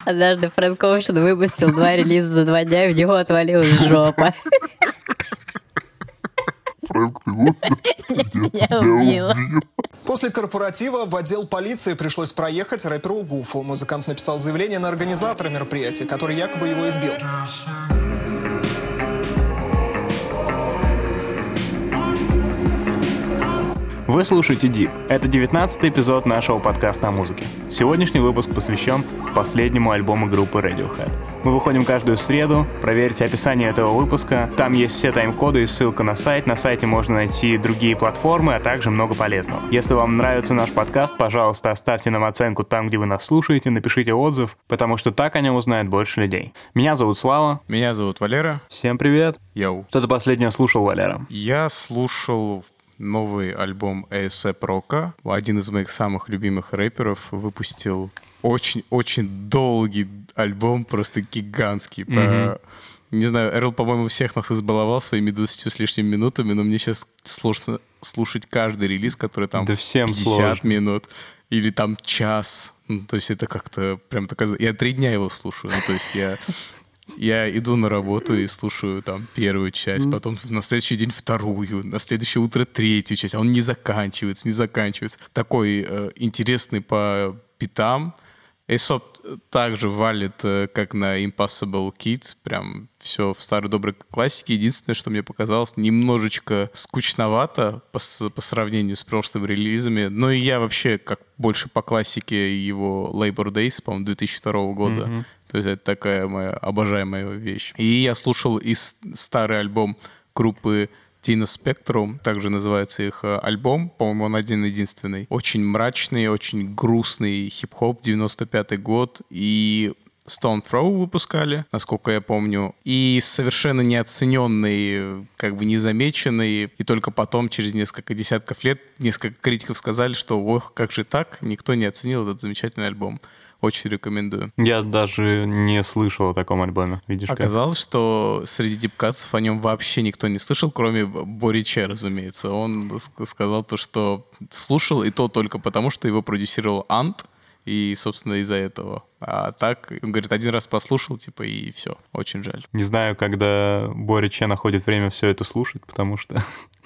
Однажды Фрэнк Оушен выпустил 2 релиза за 2 дня, и в него отвалилась жопа. Фрэнк, ты вот Меня убила. После корпоратива в отдел полиции пришлось проехать рэперу Гуфу. Музыкант написал заявление на организатора мероприятия, который якобы его избил. Вы слушаете Deep. Это 19-й эпизод нашего подкаста о музыке. Сегодняшний выпуск посвящен последнему альбому группы Radiohead. Мы выходим каждую среду. Проверьте описание этого выпуска. Там есть все тайм-коды и ссылка на сайт. На сайте можно найти другие платформы, а также много полезного. Если вам нравится наш подкаст, пожалуйста, оставьте нам оценку там, где вы нас слушаете, напишите отзыв, потому что так о нем узнает больше людей. Меня зовут Слава. Меня зовут Валера. Всем привет. Йоу. Что ты последнее слушал, Валера? Я слушал новый альбом A$AP Rocky. Один из моих самых любимых рэперов выпустил очень-очень долгий альбом, просто гигантский. Не знаю, Эрл, по-моему, всех нас избаловал своими 20 с лишним минутами, но мне сейчас сложно слушать каждый релиз, который там 50 сложно. минут или там час. Ну, то есть это как-то прям такая... Я 3 дня его слушаю. Ну, то есть я иду на работу и слушаю там первую часть, потом на следующий день вторую, на следующее утро третью часть, а он не заканчивается. Такой интересный по битам. A$AP также валит, как на Impossible Kids, прям все в старой доброй классике. Единственное, что мне показалось, немножечко скучновато по сравнению с прошлыми релизами. Но и я вообще как больше по классике его Labor Days, по-моему, 2002 года. То есть это такая моя обожаемая вещь. И я слушал и старый альбом группы Tina Spectrum, также называется их альбом, по-моему, он один-единственный. Очень мрачный, очень грустный хип-хоп, 95-й год, и Stone Throw выпускали, насколько я помню, и совершенно неоцененный, как бы незамеченный, и только потом, через несколько десятков лет, несколько критиков сказали, что ох, как же так, никто не оценил этот замечательный альбом. Очень рекомендую. Я даже не слышал о таком альбоме. Видишь, оказалось, что среди дипкатсов о нем вообще никто не слышал, кроме Бори Че, разумеется. Он сказал то, что слушал, и то только потому, что его продюсировал Ант, и, собственно, из-за этого. А так, он говорит, один раз послушал, типа, и все. Очень жаль. Не знаю, когда Бори Че находит время все это слушать, потому что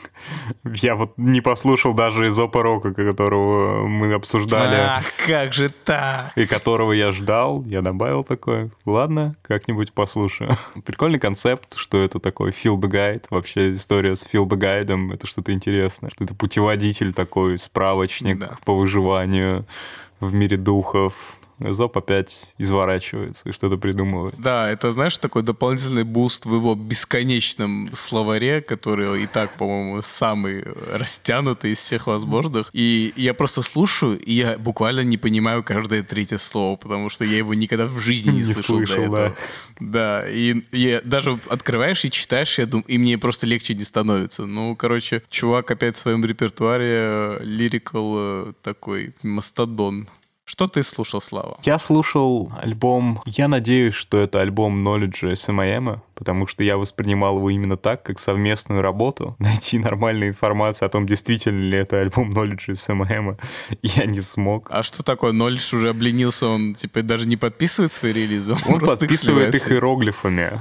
я вот не послушал даже A$AP Rocky, которого мы обсуждали. Ах, как же так? И которого я ждал. Я добавил такое. Ладно, как-нибудь послушаю. Прикольный концепт, что это такой field guide. Вообще история с field guide, это что-то интересное. Что это путеводитель такой, справочник по выживанию в мире духов. A$AP опять изворачивается и что-то придумывает. Да, это, знаешь, такой дополнительный буст в его бесконечном словаре, который и так, по-моему, самый растянутый из всех возможных. И я просто слушаю, и я буквально не понимаю каждое третье слово, потому что я его никогда в жизни не слышал до этого. Да, и даже открываешь и читаешь, я думаю, и мне просто легче не становится. Ну, короче, чувак опять в своем репертуаре лирикал такой мастодон. Что ты слушал, Слава? Я слушал альбом... Я надеюсь, что это альбом Knowledge S.M.A.M., потому что я воспринимал его именно так, как совместную работу. Найти нормальную информацию о том, действительно ли это альбом Knowledge S.M.A.M., я не смог. А что такое? Knowledge уже обленился, он типа даже не подписывает свои релизы? Он подписывает их иероглифами.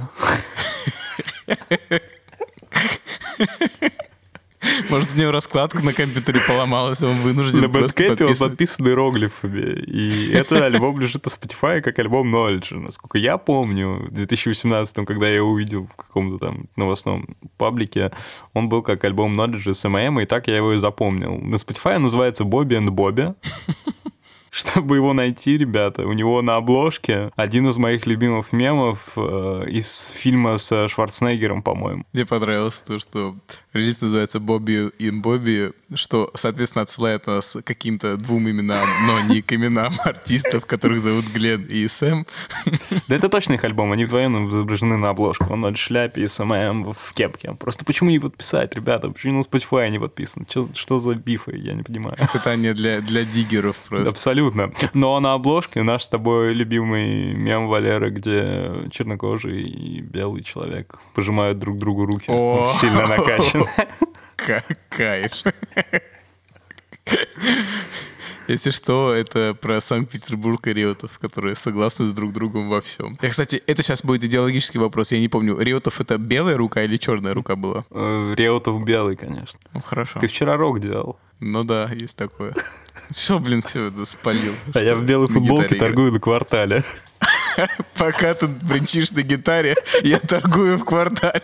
Может, у него раскладка на компьютере поломалась, он вынужден на просто Bandcamp он подписан иероглифами. И этот альбом лежит на Spotify как альбом Knowledge. Насколько я помню, в 2018-м, когда я его увидел в каком-то там новостном паблике, он был как альбом Knowledge S.M.A.M., и так я его и запомнил. На Spotify он называется Bobby and Bobby. Чтобы его найти, ребята, у него на обложке один из моих любимых мемов из фильма с Шварценеггером, по-моему. Мне понравилось то, что релиз называется «Бобби и Бобби», что, соответственно, отсылает нас к каким-то 2 именам, но не к именам артистов, которых зовут Глен и Сэм. Да это точно их альбом, они вдвоем изображены на обложке. Он в шляпе и СММ в кепке. Просто почему не подписать, ребята? Почему на Spotify не подписан? Что за бифы? Я не понимаю. Испытание для диггеров просто. Абсолютно. Но на обложке наш с тобой любимый мем Валеры, где чернокожий и белый человек пожимают друг другу руки. Сильно накачан. Кайф. Если что, это про Санкт-Петербург и Реутов, которые согласны с друг другом во всем. Кстати, это сейчас будет идеологический вопрос. Я не помню, Реутов — это белая рука или черная рука была? Реутов белый, конечно. Ну, хорошо. Ты вчера рок делал. Ну да, есть такое. Все, это спалил. А я в белой футболке торгую на Квартале. Пока ты бренчишь на гитаре, я торгую в Квартале.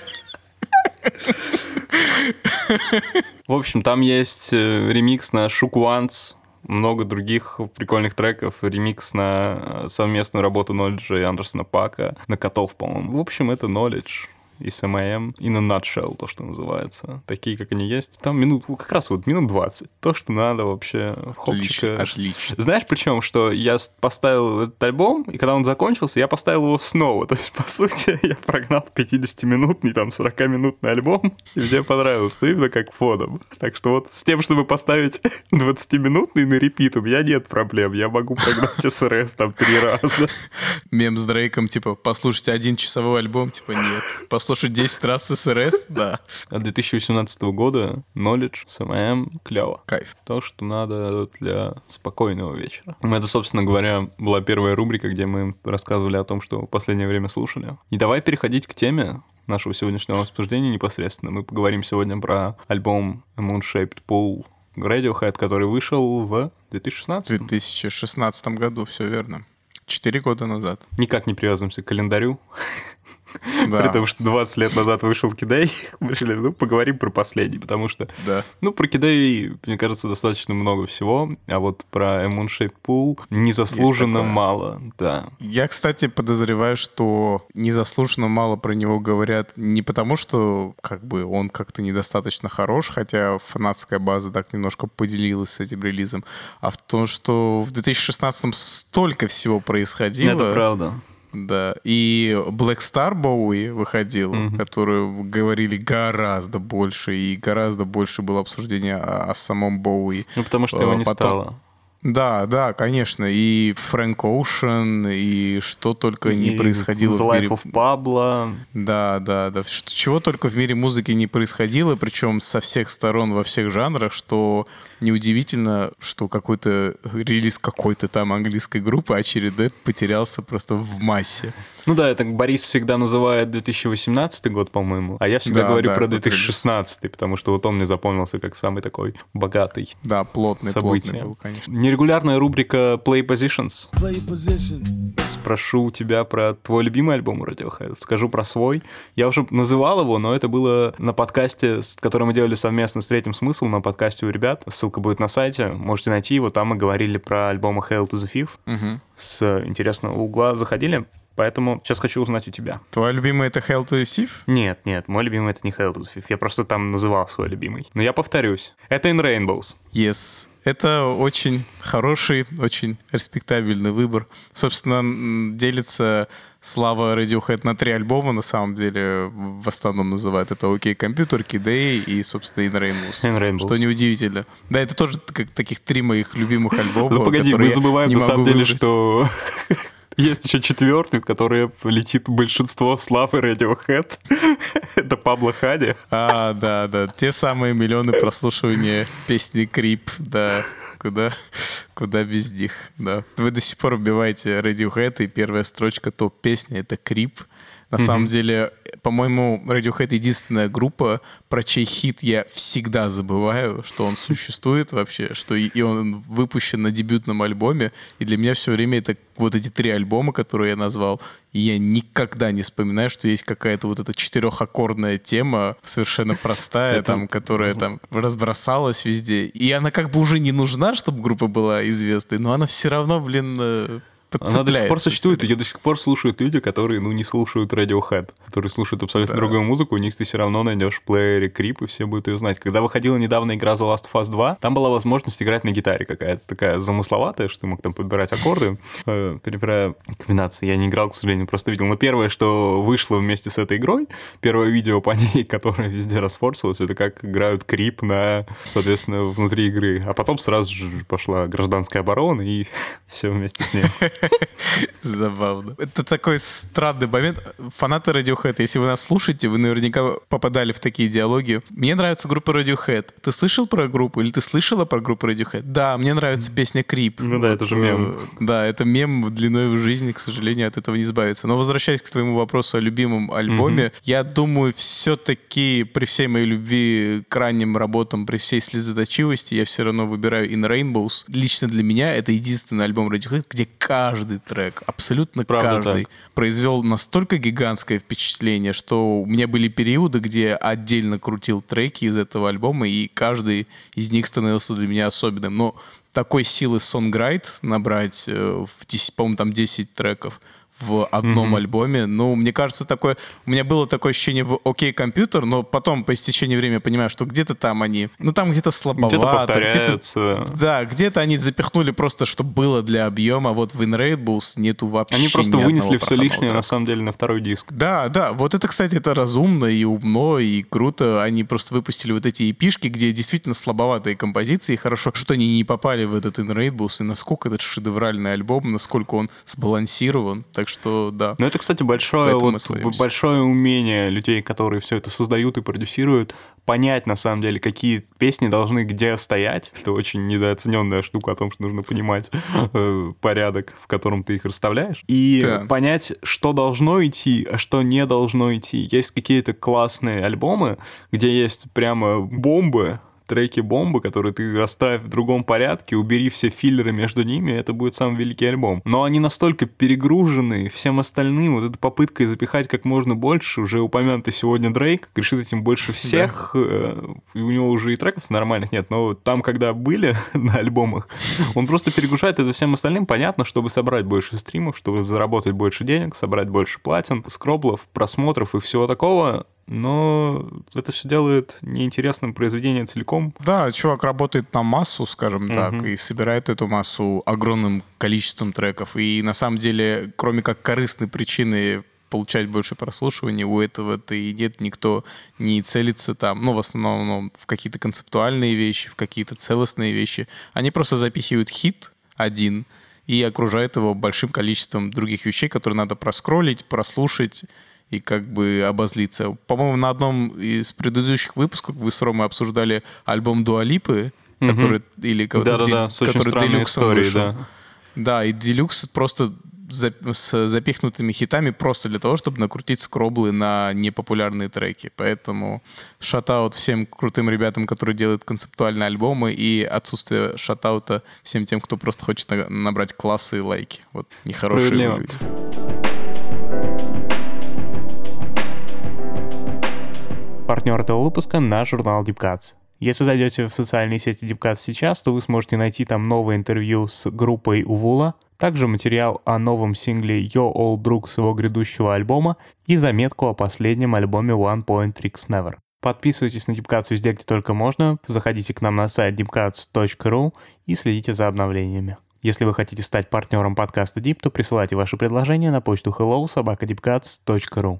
В общем, там есть ремикс на Shook Ones, много других прикольных треков, ремикс на совместную работу Knowledge и Андерсона Пака, на Котов, по-моему. В общем, это Knowledge и SMAM, in a nutshell, то, что называется. Такие, как они есть. Там как раз минут 20. То, что надо вообще. Хопчика. Отлично. Знаешь, причем, что я поставил этот альбом, и когда он закончился, я поставил его снова. То есть, по сути, я прогнал 50-минутный, 40-минутный альбом, и мне понравилось. Ну, именно как фоном. Так что вот с тем, чтобы поставить 20-минутный на репит, у меня нет проблем. Я могу прогнать СРС 3 раза. Мем с Дрейком, послушайте 1-часовой альбом, нет. Послушать 10 раз СРС, да. От 2018 года Knowledge, SMAM, клево. Кайф. То, что надо для спокойного вечера. Это, собственно говоря, была первая рубрика, где мы рассказывали о том, что в последнее время слушали. И давай переходить к теме нашего сегодняшнего обсуждения непосредственно. Мы поговорим сегодня про альбом A Moon-Shaped Pool Radiohead, который вышел в 2016. 2016 году, все верно. 4 года назад. Никак не привязываемся к календарю. Да. При том, что 20 лет назад вышел Кидей, мы решили, поговорим про последний, потому что, про Кидей, мне кажется, достаточно много всего, а вот про A Moon-Shaped Pool незаслуженно мало, да. Я, кстати, подозреваю, что незаслуженно мало про него говорят не потому, что он как-то недостаточно хорош, хотя фанатская база так немножко поделилась с этим релизом, а в том, что в 2016-м столько всего происходило. Это правда. Да, и Black Star Bowie выходил, который говорили гораздо больше, и гораздо больше было обсуждение о самом Боуи. Потому что его не стало. Да, конечно, и Фрэнк Оушен, и что только не происходило в мире. The Life of Pablo. Да. Чего только в мире музыки не происходило, причем со всех сторон, во всех жанрах, что неудивительно, что какой-то релиз какой-то там английской группы очередной потерялся просто в массе. Ну да, это Борис всегда называет 2018 год, по-моему, а я всегда говорю про 2016, потому что вот он мне запомнился как самый такой богатый. Да, плотный был, конечно. Нерегулярная рубрика Play Positions. Спрошу у тебя про твой любимый альбом Radiohead. Скажу про свой. Я уже называл его, но это было на подкасте, который мы делали совместно с Третьим Смысл, на подкасте у ребят. Ссылка будет на сайте. Можете найти его. Там мы говорили про альбомы Hail to the Thief. С интересного угла заходили. Поэтому сейчас хочу узнать у тебя. Твой любимый — это Hail to the Thief? Нет, мой любимый — это не Hail to the Thief. Я просто там называл свой любимый. Но я повторюсь. Это In Rainbows. Yes. Это очень хороший, очень респектабельный выбор. Собственно, делится слава Radiohead на 3 альбома, на самом деле, в основном называют это OK Computer, Kid A и, собственно, In Rainbows. Что неудивительно. Да, это тоже как таких 3 моих любимых альбома. Ну погоди, мы забываем на самом деле, что... Есть еще 4-й, в который летит большинство славы Radiohead. Это Пабло Хади. Да. Те самые миллионы прослушивания песни Creep. Да, куда без них. Да. Вы до сих пор вбиваете Radiohead, и первая строчка топ-песни — это Creep. На самом деле, по-моему, Radiohead — единственная группа, про чей хит я всегда забываю, что он существует вообще, что и он выпущен на дебютном альбоме. И для меня все время это вот эти 3 альбома, которые я назвал. И я никогда не вспоминаю, что есть какая-то вот эта 4-аккордная тема, совершенно простая, которая там разбросалась везде. И она уже не нужна, чтобы группа была известной, но она все равно, она до сих пор существует, ее до сих пор слушают люди, которые, не слушают Radiohead, которые слушают абсолютно другую музыку, у них ты все равно найдешь в плеере Creep, и все будут ее знать. Когда выходила недавно игра The Last of Us 2, там была возможность играть на гитаре какая-то такая замысловатая, что ты мог там подбирать аккорды, перебирая комбинации. Я не играл, к сожалению, просто видел. Но первое, что вышло вместе с этой игрой, первое видео по ней, которое везде расфорсилось, это как играют Creep соответственно, внутри игры. А потом сразу же пошла гражданская оборона, и все вместе с ней. Забавно. Это такой странный момент. Фанаты Radiohead, если вы нас слушаете, вы наверняка попадали в такие диалоги. Мне нравится группа Radiohead. Ты слышал про группу или ты слышала про группу Radiohead? Да, мне нравится песня Creep. Ну да, это же мем. Да, это мем длиной в жизни, к сожалению, от этого не избавиться. Но возвращаясь к твоему вопросу о любимом альбоме, я думаю, все-таки при всей моей любви к ранним работам, при всей слезоточивости, я все равно выбираю In Rainbows. Лично для меня это единственный альбом Radiohead, где каждый трек, абсолютно Правда каждый, так. произвел настолько гигантское впечатление, что у меня были периоды, где отдельно крутил треки из этого альбома, и каждый из них становился для меня особенным. Но такой силы Songwrite набрать, по-моему, там 10 треков в одном альбоме. Ну, мне кажется, у меня было такое ощущение в «Окей, компьютер», но потом по истечении времени понимаю, что где-то там они, там где-то слабовато. Где-то повторяются. Да, где-то они запихнули просто, что было для объема. Вот в In Rainbows нету вообще Они просто ни вынесли одного все проходного лишнее, трека. на самом деле, на второй диск. Да. Вот это, кстати, это разумно и умно, и круто. Они просто выпустили вот эти эпишки, где действительно слабоватые композиции. И хорошо, что они не попали в этот In Rainbows, и насколько этот шедевральный альбом, насколько он сбалансирован. Так что, да. Но это, кстати, большое умение людей, которые все это создают и продюсируют, понять, на самом деле, какие песни должны где стоять. Это очень недооцененная штука о том, что нужно понимать порядок, в котором ты их расставляешь. И понять, что должно идти, а что не должно идти. Есть какие-то классные альбомы, где есть прямо бомбы, треки-бомбы, которые ты расставь в другом порядке, убери все филлеры между ними, это будет самый великий альбом. Но они настолько перегружены всем остальным, вот этой попыткой запихать как можно больше, уже упомянутый сегодня Дрейк грешит этим больше всех, и у него уже и треков нормальных нет, но там, когда были на альбомах, он просто перегружает это всем остальным, понятно, чтобы собрать больше стримов, чтобы заработать больше денег, собрать больше платин, скроблов, просмотров и всего такого. Но это все делает неинтересным произведение целиком. Да, чувак работает на массу, скажем так, и собирает эту массу огромным количеством треков. И на самом деле, кроме как корыстной причины получать больше прослушиваний, у этого-то и нет, никто не целится там, в основном в какие-то концептуальные вещи, в какие-то целостные вещи. Они просто запихивают хит один и окружают его большим количеством других вещей, которые надо проскроллить, прослушать, и как бы обозлиться. По-моему, на одном из предыдущих выпусков вы с Ромой обсуждали альбом Дуа Липы, который, который делюксом вышел. Да, и делюкс просто с запихнутыми хитами просто для того, чтобы накрутить скроблы на непопулярные треки. Поэтому шатаут всем крутым ребятам, которые делают концептуальные альбомы, и отсутствие шатаута всем тем, кто просто хочет набрать классы и лайки. Вот нехорошие люди. Партнер этого выпуска — наш журнал Deep Cuts. Если зайдете в социальные сети Deep Cuts сейчас, то вы сможете найти там новое интервью с группой Увула, также материал о новом сингле Yo Old Drug с его грядущего альбома и заметку о последнем альбоме One Point Tricks Never. Подписывайтесь на Deep Cuts везде, где только можно, заходите к нам на сайт deepcuts.ru и следите за обновлениями. Если вы хотите стать партнером подкаста Deep, то присылайте ваши предложения на почту hello@deepcuts.ru.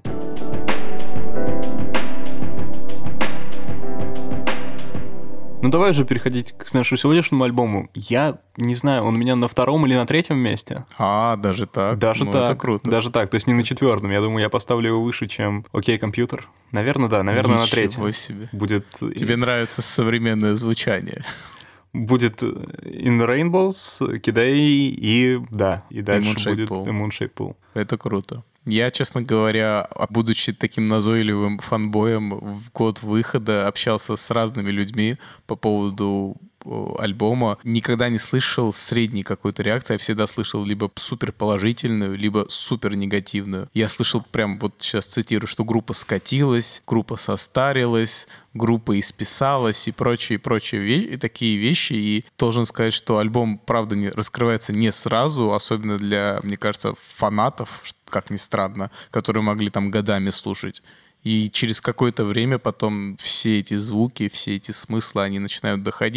Ну давай же переходить к нашему сегодняшнему альбому. Я не знаю, он у меня на втором или на третьем месте. Даже так? Даже так. Это круто. Даже так, то есть не на четвертом. Я думаю, я поставлю его выше, чем «Окей, компьютер». Наверное, да, наверное, на третьем. Ничего себе. Будет... Тебе нравится современное звучание. Будет In Rainbows, Kid A и дальше будет Moonshaped Pool. Это круто. Я, честно говоря, будучи таким назойливым фанбоем, в год выхода общался с разными людьми по поводу альбома. Никогда не слышал средней какой-то реакции. Я всегда слышал либо супер положительную, либо супер негативную. Я слышал прям, вот сейчас цитирую, что группа скатилась, группа состарилась, группа исписалась и прочие такие вещи. И должен сказать, что альбом, правда, раскрывается не сразу, особенно для, мне кажется, фанатов, как ни странно, которые могли там годами слушать. И через какое-то время потом все эти звуки, все эти смыслы, они начинают доходить.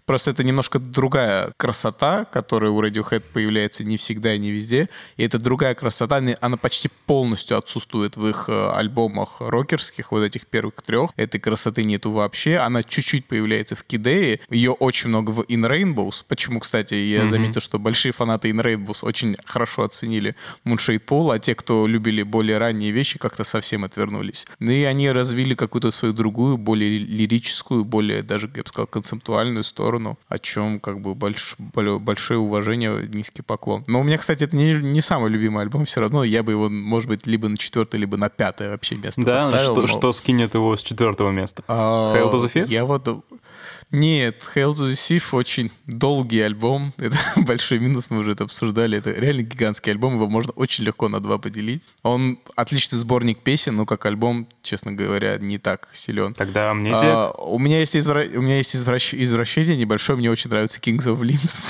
Просто это немножко другая красота, которая у Radiohead появляется не всегда и не везде. И это другая красота, она почти полностью отсутствует в их альбомах рокерских, вот этих первых 3. Этой красоты нету вообще. Она чуть-чуть появляется в Kidei. Ее очень много в In Rainbows. Почему, кстати, я заметил, что большие фанаты In Rainbows очень хорошо оценили Moonshade Pool, а те, кто любили более ранние вещи, как-то совсем отвернулись. Ну и они развили какую-то свою другую, более лирическую, более даже, я бы сказал, концептуальную сторону, о чем как бы большое уважение, низкий поклон. Но у меня, кстати, это не самый любимый альбом, все равно я бы его, может быть, либо на 4, либо на 5 вообще место поставил. Да, что скинет его с 4 места? Hail to the Thief? Я вот... Нет, Hail to the Thief очень долгий альбом. Это большой минус, мы уже это обсуждали. Это реально гигантский альбом, его можно очень легко на 2 поделить. Он отличный сборник песен, но как альбом, честно говоря, не так силен. Тогда Amnesia? У меня есть извращение небольшое, мне очень нравится Kings of Limbs.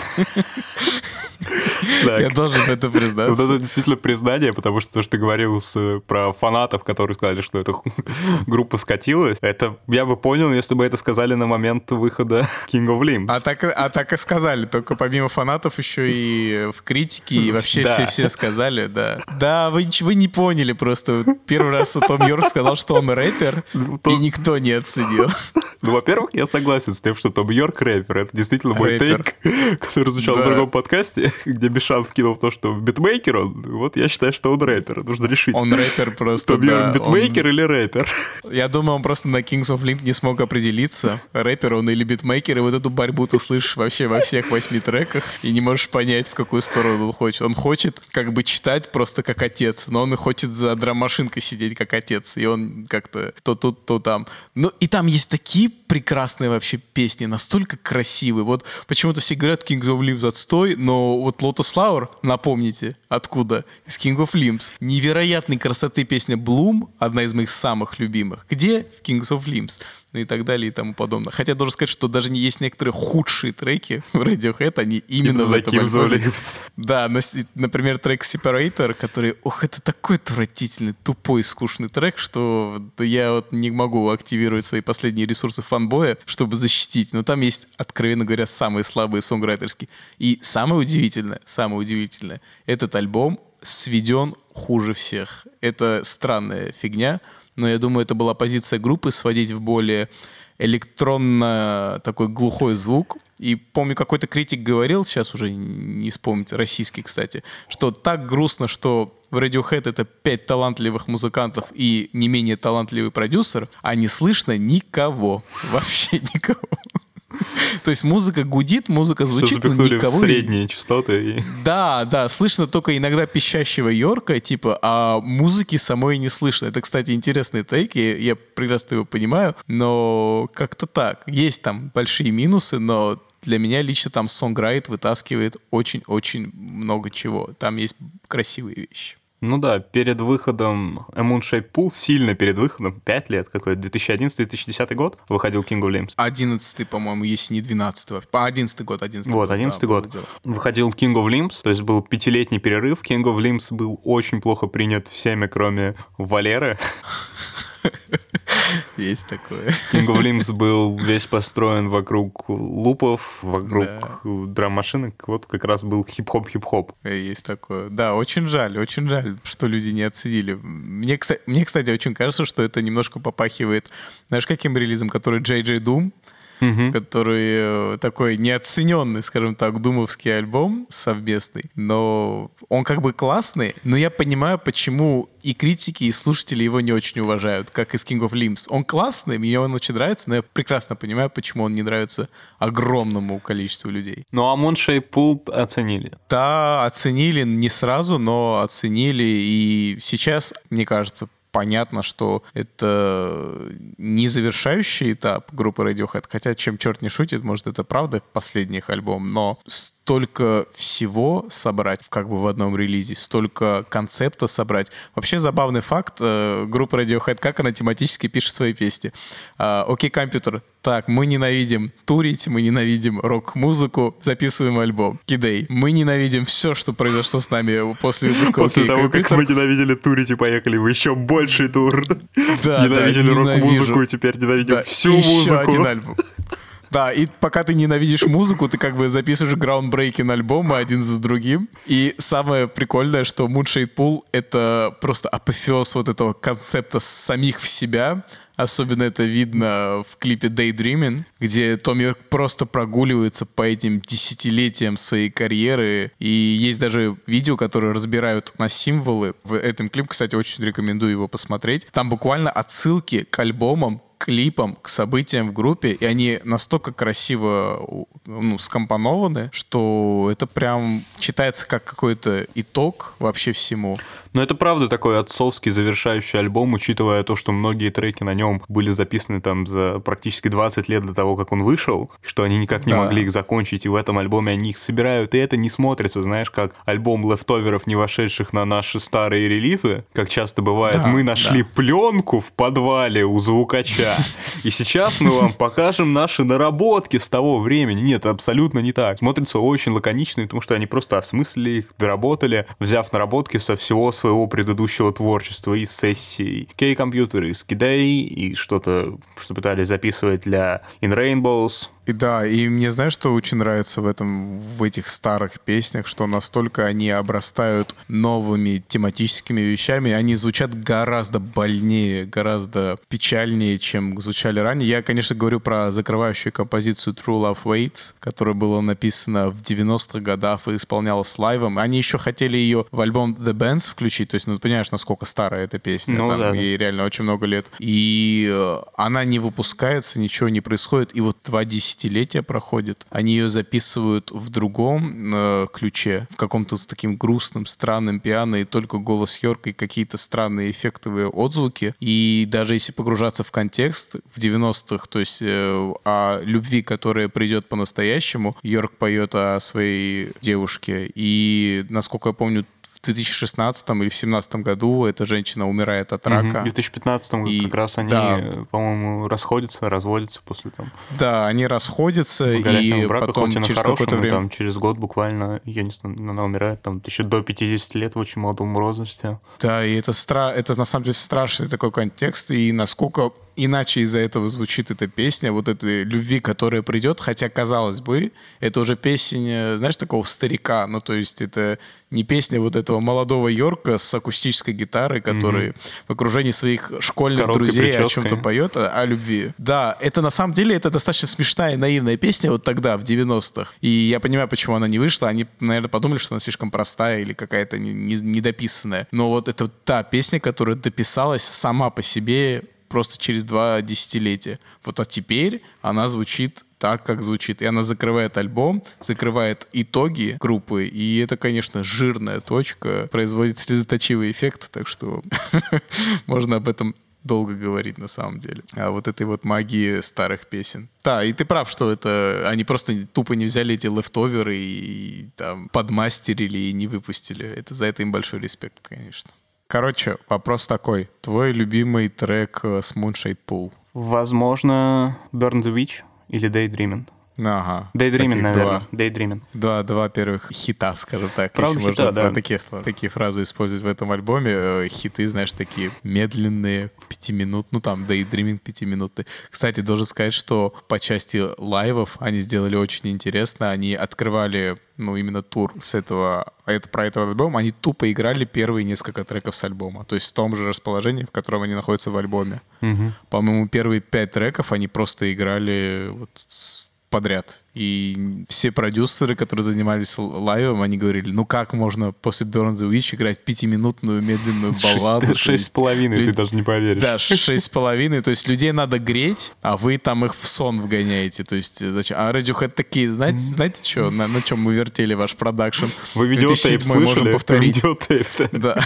Я должен в это признаться. Вот это действительно признание, потому что то, что ты говорил про фанатов, которые сказали, что эта группа скатилась, это я бы понял, если бы это сказали на момент выхода King of Limbs. А так и сказали, только помимо фанатов еще и в критике, и вообще все сказали, да. Да, вы не поняли просто. Первый раз Том Йорк сказал, что он рэпер, и никто не оценил. Ну, во-первых, я согласен с тем, что Том Йорк рэпер. Это действительно мой тейк, который звучал в другом подкасте, где Мишан вкинул в то, что битмейкер он. Вот я считаю, что он рэпер. Нужно решить. Он рэпер просто, Том Йорк битмейкер или рэпер? Я думаю, он просто на Kings of Limp не смог определиться, рэпер он или битмейкер, и вот эту борьбу ты слышишь вообще во всех 8 треках, и не можешь понять, в какую сторону он хочет. Он хочет как бы читать просто как отец, но он и хочет за драм-машинкой сидеть как отец, и он как-то то тут, то там. Ну, и там есть такие прекрасные вообще песни, настолько красивые. Вот почему-то все говорят, Kings of Limbs отстой, но вот Lotus Flower, напомните, откуда? Из King of Limbs. Невероятной красоты песня Bloom, одна из моих самых любимых. Где? В Kings of Limbs. Ну и так далее и тому подобное. Хотя должен сказать, что даже не есть некоторые худшие треки в Radiohead, они именно в этом альбоме. Да, например, трек Separator, который, это такой отвратительный, тупой, скучный трек, что я вот не могу активировать свои последние ресурсы фанбоя, чтобы защитить. Но там есть, откровенно говоря, самые слабые сонграйтерские. И самое удивительное, этот альбом сведен хуже всех. Это странная фигня, но я думаю, это была позиция группы сводить в более электронно такой глухой звук. И помню, какой-то критик говорил, сейчас уже не вспомнить, российский, кстати, что так грустно, что в Radiohead это 5 талантливых музыкантов и не менее талантливый продюсер, а не слышно никого. Вообще никого. То есть музыка гудит, музыка звучит, но никого... в средние частоты. Да, слышно только иногда пищащего Йорка, типа, а музыки самой не слышно. Это, кстати, интересный тейк, я прекрасно его понимаю, но как-то так. Есть там большие минусы, но для меня лично там Songwrite вытаскивает очень-очень много чего. Там есть красивые вещи. Ну да, перед выходом A Moonshaped Pool, сильно перед выходом, 5 лет, какой-то 2011-2010 год, выходил King of Limbs. 11-й, по-моему, если не 12-го. 11-й год. Вот, 11-й год. Выходил King of Limbs, то есть был 5-летний перерыв. King of Limbs был очень плохо принят всеми, кроме Валеры. Есть такое. King of Limbs был весь построен вокруг лупов, вокруг драм-машинок. Вот как раз был хип-хоп. Есть такое. Да, очень жаль, что люди не оценили. Мне, кстати, очень кажется, что это немножко попахивает, знаешь, каким релизом, который J.J. Doom, который такой неоцененный, скажем так, думовский альбом совместный, но он как бы классный, но я понимаю, почему и критики, и слушатели его не очень уважают, как из King of Limbs. Он классный, мне он очень нравится, но я прекрасно понимаю, почему он не нравится огромному количеству людей. Ну а Moonshaped Pool оценили? Да, оценили не сразу, но оценили, и сейчас, мне кажется, понятно, что это не завершающий этап группы Radiohead, хотя чем черт не шутит, может, это правда последний их альбом, но столько всего собрать как бы в одном релизе, столько концепта собрать. Вообще забавный факт группы Radiohead, как она тематически пишет свои песни. Окей, компьютер, так, мы ненавидим турить, мы ненавидим рок-музыку, записываем альбом. Kidei, мы ненавидим все, что произошло с нами после выпуска. После того, как мы ненавидели турить и поехали в еще больший тур. Ненавидели рок-музыку и теперь ненавидим всю музыку. Еще один альбом. Да, и пока ты ненавидишь музыку, ты как бы записываешь граундбрейкинг альбомы один за другим. И самое прикольное, что Moonshade Pool — это просто апофеоз вот этого концепта самих в себя. Особенно это видно в клипе Daydreaming, где Том Йорк просто прогуливается по этим десятилетиям своей карьеры. И есть даже видео, которые разбирают на символы. В этом клипе, кстати, очень рекомендую его посмотреть. Там буквально отсылки к альбомам, клипам, к событиям в группе, и они настолько красиво скомпонованы, что это прям читается как какой-то итог вообще всему. Но это правда такой отцовский завершающий альбом, учитывая то, что многие треки на нем были записаны там за практически 20 лет до того, как он вышел, что они никак не могли их закончить, и в этом альбоме они их собирают, и это не смотрится, знаешь, как альбом лефтоверов, не вошедших на наши старые релизы, как часто бывает. Мы нашли пленку в подвале у звукача, и сейчас мы вам покажем наши наработки с того времени. Нет, абсолютно не так. Смотрится очень лаконично, потому что они просто осмыслили их, доработали, взяв наработки со всего своего предыдущего творчества, из сессий K-компьютера, из Kidday, и что-то, что пытались записывать для In Rainbows. И да, и мне, знаешь, что очень нравится в этих старых песнях, что настолько они обрастают новыми тематическими вещами, они звучат гораздо больнее, гораздо печальнее, чем звучали ранее. Я, конечно, говорю про закрывающую композицию True Love Waits, которая была написана в 90-х годах и исполнялась лайвом. Они еще хотели ее в альбом The Bands включить, то есть, ну, понимаешь, насколько старая эта песня, ну, там да. ей реально очень много лет. И она не выпускается, ничего не происходит, и вот 2 десятилетия проходит, они ее записывают в другом ключе, в каком-то с таким грустным, странным пиано, и только голос Йорка и какие-то странные эффектовые отзвуки. И даже если погружаться в контекст, в 90-х, то есть о любви, которая придет по-настоящему, Йорк поет о своей девушке. И, насколько я помню, в 2016 или в 2017 году эта женщина умирает от рака. В 2015 как раз они, по-моему, разводятся после там. Да, они расходятся, и брака, потом через какое-то время... Там, через год буквально, я не знаю, она умирает там еще до 50 лет в очень молодом возрасте. Да, и это на самом деле страшный такой контекст, и насколько иначе из-за этого звучит эта песня, вот этой любви, которая придет, хотя, казалось бы, это уже песня, знаешь, такого старика, ну, то есть это не песня вот этого молодого Йорка с акустической гитарой, который в окружении своих школьных друзей о чем-то поет, о любви. Да, это на самом деле, это достаточно смешная и наивная песня вот тогда, в 90-х. И я понимаю, почему она не вышла. Они, наверное, подумали, что она слишком простая или какая-то недописанная. Но вот это та песня, которая дописалась сама по себе просто через 2 десятилетия. Вот, а теперь она звучит так, как звучит. И она закрывает альбом, закрывает итоги группы, и это, конечно, жирная точка, производит слезоточивый эффект, так что можно об этом долго говорить на самом деле. А вот этой вот магии старых песен. Да, и ты прав, что это они просто тупо не взяли эти лефтоверы и там подмастерили и не выпустили. Это за это им большой респект, конечно. Короче, вопрос такой. Твой любимый трек с Moonshade Pool? Возможно, Burn the Witch или Daydreaming. Ага. Daydreaming, наверное. Daydreaming. Два первых хита, скажем так. Правда, если хита, можно да. такие фразы использовать в этом альбоме. Хиты, знаешь, такие медленные, 5 минут. Ну, там, Daydreaming 5-минутный. Кстати, должен сказать, что по части лайвов они сделали очень интересно. Они открывали, именно тур с этого... про этот альбом. Они тупо играли первые несколько треков с альбома. То есть в том же расположении, в котором они находятся в альбоме. По-моему, первые 5 треков они просто играли подряд. И все продюсеры, которые занимались лайвом, они говорили, как можно после Burn the Witch играть 5-минутную медленную балладу? 6,5, ты даже не поверишь. Да, 6,5. То есть людей надо греть, а вы там их в сон вгоняете. То есть зачем? А Radiohead такие, знаете что, на чем мы вертели ваш продакшн? Вы видеотейп слышали? Можем повторить. Видеотейп, да.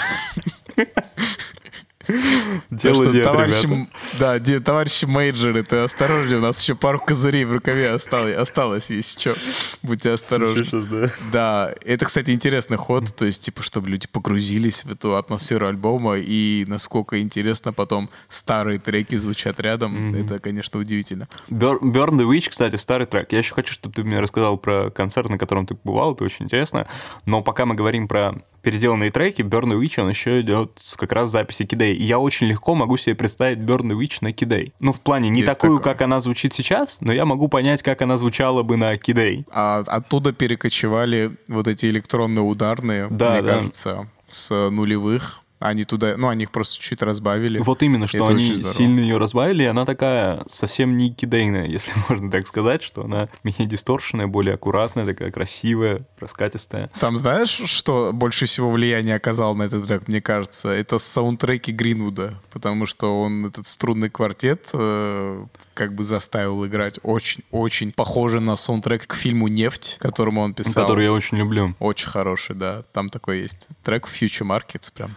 Дело нет, ребята. Товарищи мейджоры, ты осторожнее, у нас еще пару козырей в рукаве осталось, если что. Будьте осторожны. Сейчас, да, это, кстати, интересный ход, то есть, чтобы люди погрузились в эту атмосферу альбома, и насколько интересно потом старые треки звучат рядом, это, конечно, удивительно. Burn the Witch, кстати, старый трек. Я еще хочу, чтобы ты мне рассказал про концерт, на котором ты бывал, это очень интересно. Но пока мы говорим про переделанные треки, Burn the Witch, он еще идет как раз с записи Kidday. И я очень легко могу себе представить Burn the Witch на Kidday. Ну, в плане не Есть такую, такое. как она звучит сейчас, но я могу понять, как она звучала бы на Kidday. А оттуда перекочевали вот эти электронные ударные, Да, мне да. кажется, с нулевых. Они туда, ну, они их просто чуть-чуть разбавили. Вот именно, что Это они очень здорово. сильно ее разбавили, и она такая совсем не кидейная, если можно так сказать, что она менее дисторшенная, более аккуратная, такая красивая, раскатистая. Там знаешь, что больше всего влияние оказал на этот трек, мне кажется? Это саундтреки Гринвуда, потому что он этот струнный квартет как бы заставил играть очень-очень похоже на саундтрек к фильму «Нефть», которому он писал. Который я очень люблю. Очень хороший, да. Там такой есть трек Future Markets, прям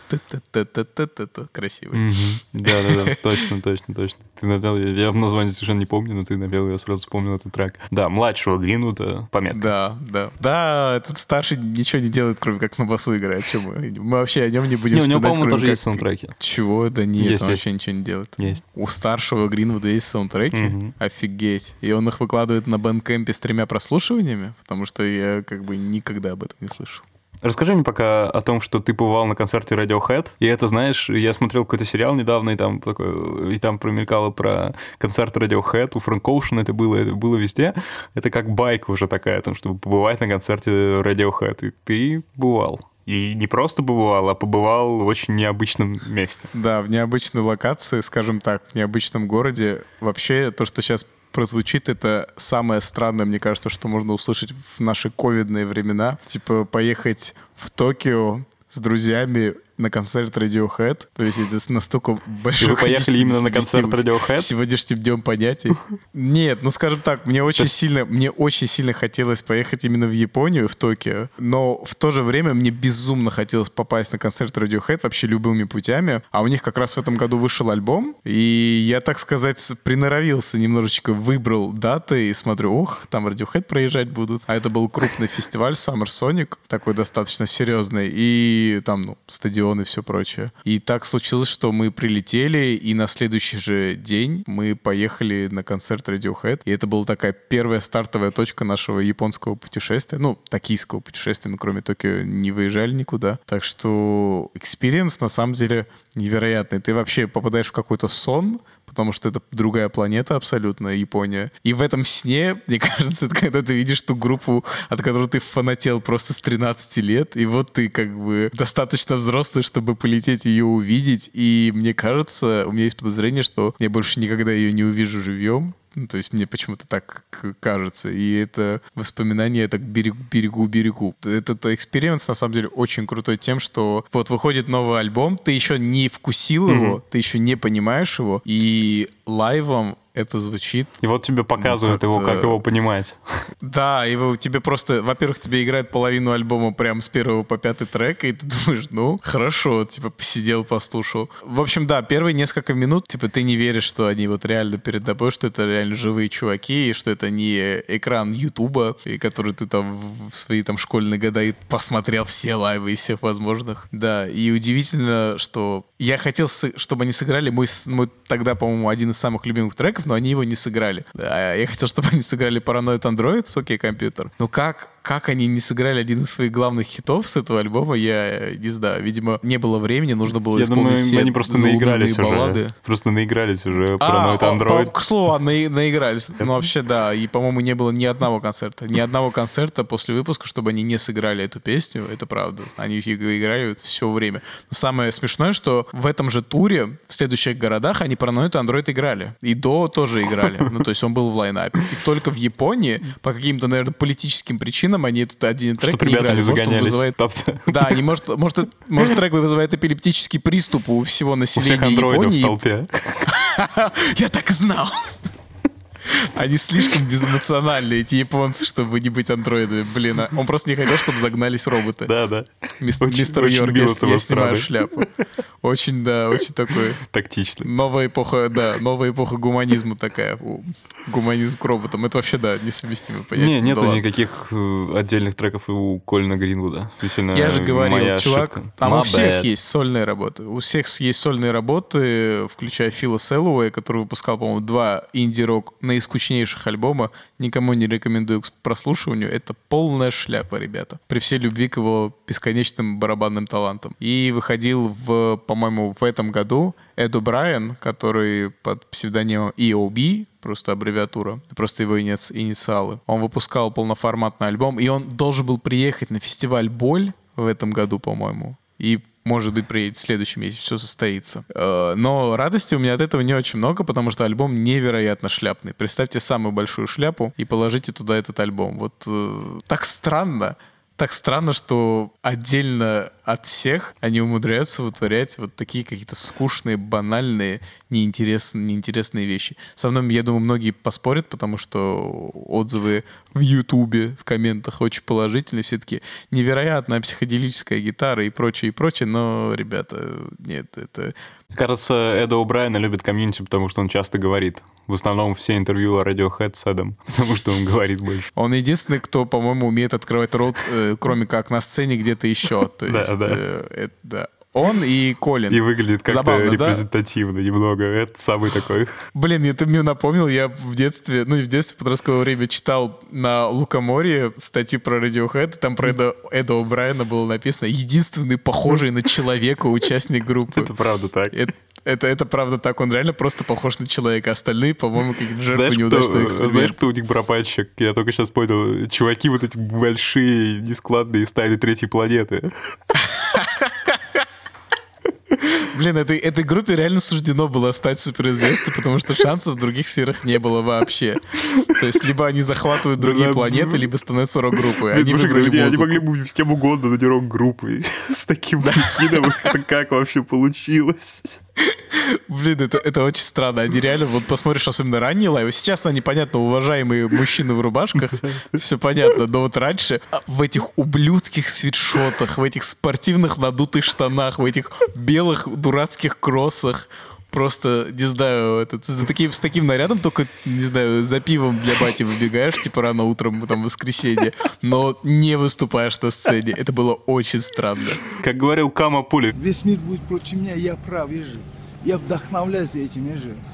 красивый. Да-да-да, точно. Ты навел, я в названии совершенно не помню, но ты навел, я сразу вспомнил этот трек. Да, младшего Гринвуда, пометка. Да, этот старший ничего не делает, кроме как на басу играет. Чем мы вообще о нем не будем Не, у него, вспоминать, по-моему, кроме тоже как... есть саундтреки. Чего? Да нет, Есть, он есть. вообще ничего не делает. Есть. У старшего Гринвуда есть саундтреки? Офигеть. И он их выкладывает на Bandcamp с 3 прослушиваниями? Потому что я как бы никогда об этом не слышал. Расскажи мне пока о том, что ты побывал на концерте Radiohead. И это, знаешь, я смотрел какой-то сериал недавно, и там промелькало про концерт Radiohead. У Фрэнк Оушена это было везде. Это как байка уже такая, там, чтобы побывать на концерте Radiohead. И ты бывал. И не просто побывал, а побывал в очень необычном месте. Да, в необычной локации, скажем так, в необычном городе. Вообще, то, что сейчас прозвучит, это самое странное, мне кажется, что можно услышать в наши ковидные времена. Типа поехать в Токио с друзьями на концерт Radiohead. То есть это настолько большое И вы поехали именно на концерт Radiohead? Сегодняшним днем понятий. Нет, ну скажем так, мне очень сильно хотелось поехать именно в Японию, в Токио, но в то же время мне безумно хотелось попасть на концерт Radiohead вообще любыми путями, а у них как раз в этом году вышел альбом, и я, так сказать, приноровился немножечко, выбрал даты и смотрю, ох, там Radiohead проезжать будут. А это был крупный фестиваль Summer Sonic, такой достаточно серьезный, и там, стадион и все прочее. И так случилось, что мы прилетели, и на следующий же день мы поехали на концерт Radiohead. И это была такая первая стартовая точка нашего японского путешествия. Ну, токийского путешествия. Мы кроме Токио не выезжали никуда. Так что экспириенс на самом деле невероятный. Ты вообще попадаешь в какой-то сон, потому что это другая планета абсолютно, Япония. И в этом сне, мне кажется, это когда ты видишь ту группу, от которой ты фанател просто с 13 лет, и вот ты как бы достаточно взрослый, чтобы полететь ее увидеть. И мне кажется, у меня есть подозрение, что я больше никогда ее не увижу живьем. Ну, то есть мне почему-то так кажется. И это воспоминание я так берегу. Этот эксперимент, на самом деле, очень крутой тем, что вот выходит новый альбом, ты еще не вкусил его, ты еще не понимаешь его, и лайвом это звучит... И вот тебе показывают его, как его понимать. Да, и тебе просто... Во-первых, тебе играют половину альбома прям с 1 по 5 трек, и ты думаешь, ну, хорошо, типа, посидел, послушал. В общем, да, первые несколько минут, типа, ты не веришь, что они вот реально перед тобой, что это реально живые чуваки, и что это не экран Ютуба, и который ты там в свои там школьные года и посмотрел все лайвы из всех возможных. Да, и удивительно, что я хотел, чтобы они сыграли мой тогда, по-моему, один из самых любимых треков, но они его не сыграли. Да, я хотел, чтобы они сыграли Paranoid Android с OK Computer. Но как они не сыграли один из своих главных хитов с этого альбома, я не знаю. Видимо, не было времени, нужно было исполнить все они просто заунывные наигрались баллады. уже. Просто наигрались уже Paranoid Android. К слову, наигрались. Ну, вообще, да. И, по-моему, не было ни одного концерта. Ни одного концерта после выпуска, чтобы они не сыграли эту песню. Это правда. Они играли все время. Но самое смешное, что в этом же туре, в следующих городах, они Paranoid Android играли. И до тоже играли. Ну, то есть он был в лайнапе. И только в Японии, по каким-то, наверное, политическим причинам, они тут один трек Чтоб не ребята играли. не загонялись. Вызывает... Да, они, может, трек вызывает эпилептический приступ у всего У населения всех андроидов Японии. в толпе. Я так и знал. Они слишком безэмоциональны, эти японцы, чтобы не быть андроидами. Блин, он просто не хотел, чтобы загнались роботы. Да. Мистер Йорк, я снимаю шляпу. Очень такой... Тактично. Новая эпоха гуманизма такая. Гуманизм к роботам. Это вообще, да, несовместимое понятие. Нету никаких отдельных треков у Колина Гринвуда. Я же говорил, чувак, ошибка. там у всех есть сольные работы. У всех есть сольные работы, включая Фила Селлоуэя, который выпускал, по-моему, 2 инди-рок на наискучнейших альбома. Никому не рекомендую к прослушиванию. Это полная шляпа, ребята. При всей любви к его бесконечным барабанным талантам. И выходил, по-моему, в этом году Эд О'Брайен, который под псевдонимом EOB, просто аббревиатура, просто его инициалы. Он выпускал полноформатный альбом, и он должен был приехать на фестиваль «Боль» в этом году, по-моему. И, может быть, приедет в следующем месяце, все состоится. Но радости у меня от этого не очень много, потому что альбом невероятно шляпный. Представьте самую большую шляпу и положите туда этот альбом. Вот так странно. Так странно, что отдельно от всех они умудряются вытворять вот такие какие-то скучные, банальные, неинтересные вещи. Со мной, я думаю, многие поспорят, потому что отзывы в Ютубе, в комментах очень положительные. Все таки невероятная психоделическая гитара и прочее, но, ребята, нет, это... Кажется, Эда О'Брайена любит комьюнити, потому что он часто говорит. В основном все интервью о Radiohead с Эдом, потому что он говорит больше. Он единственный, кто, по-моему, умеет открывать рот, кроме как на сцене где-то еще. То есть, да. Он и Колин. И выглядит как-то забавно, репрезентативно немного. Это самый такой. Блин, ты мне напомнил, я в детстве, в подростковое время читал на Лукоморье статью про Radiohead, там про Эда О'Брайена было написано «Единственный похожий на человека участник группы». Это правда так. Это правда так, он реально просто похож на человека. Остальные, по-моему, какие-то жертвы неудачного эксперимента. Знаешь, кто у них барабанщик? Я только сейчас понял. Чуваки вот эти большие, нескладные стали третьей планеты. Блин, этой группе реально суждено было стать суперизвестной, потому что шансов в других сферах не было вообще. То есть либо они захватывают другие планеты, либо становятся рок-группой. Они выбрали музыку. Они могли быть кем угодно, но не рок-группой. С таким прикидом это как вообще получилось? Блин, это очень странно. Они реально, вот посмотришь, особенно ранние лайвы. Сейчас они, понятно, уважаемые мужчины в рубашках, все понятно, но вот раньше в этих ублюдских свитшотах, в этих спортивных надутых штанах, в этих белых дурацких кроссах, просто, не знаю, с таким нарядом только, не знаю, за пивом для бати выбегаешь, типа рано утром, там, в воскресенье, но не выступаешь на сцене. Это было очень странно. Как говорил Кама Пули. Весь мир будет против меня, я прав, я жив. Я вдохновляюсь этим, я жив.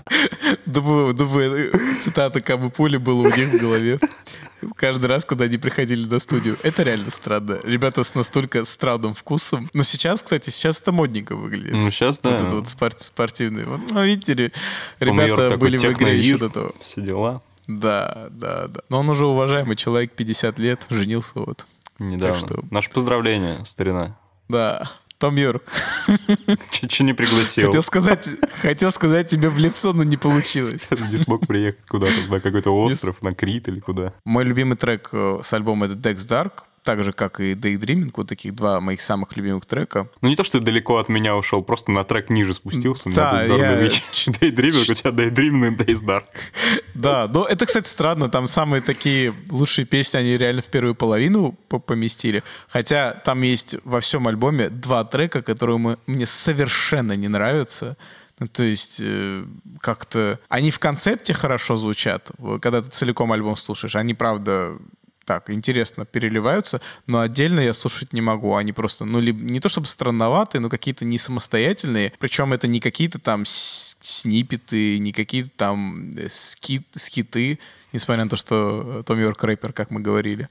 Думаю, цитата Камы Пули была у них в голове. Каждый раз, когда они приходили на студию. Это реально странно. Ребята с настолько странным вкусом. Но сейчас, кстати, это модненько выглядит. Ну, сейчас, да. Вот это вот спортивный. Ну, видите ли, ребята были в игре еще до того. Все дела. Да. Но он уже уважаемый человек, 50 лет, женился вот. Недавно. Так что... Наше поздравление, старина. Да. Том Йорк. Чуть не пригласил. Хотел сказать тебе в лицо, но не получилось. Не смог приехать куда-то, на какой-то остров, на Крит или куда. Мой любимый трек с альбома это Dex Dark, так же, как и Daydreaming, вот таких два моих самых любимых трека. Ну не то, что ты далеко от меня ушел, просто на трек ниже спустился. Да, Daydreaming, у тебя Daydreaming и Days Dark. Да, но это, кстати, странно, там самые такие лучшие песни, они реально в первую половину поместили, хотя там есть во всем альбоме два трека, которые мне совершенно не нравятся. Ну, то есть как-то... Они в концепте хорошо звучат, когда ты целиком альбом слушаешь, они, правда... так, интересно переливаются, но отдельно я слушать не могу. Они просто, не то чтобы странноватые, но какие-то не самостоятельные. Причем это не какие-то там сниппеты, не какие-то там скиты, несмотря на то, что Том Йорк рэпер, как мы говорили.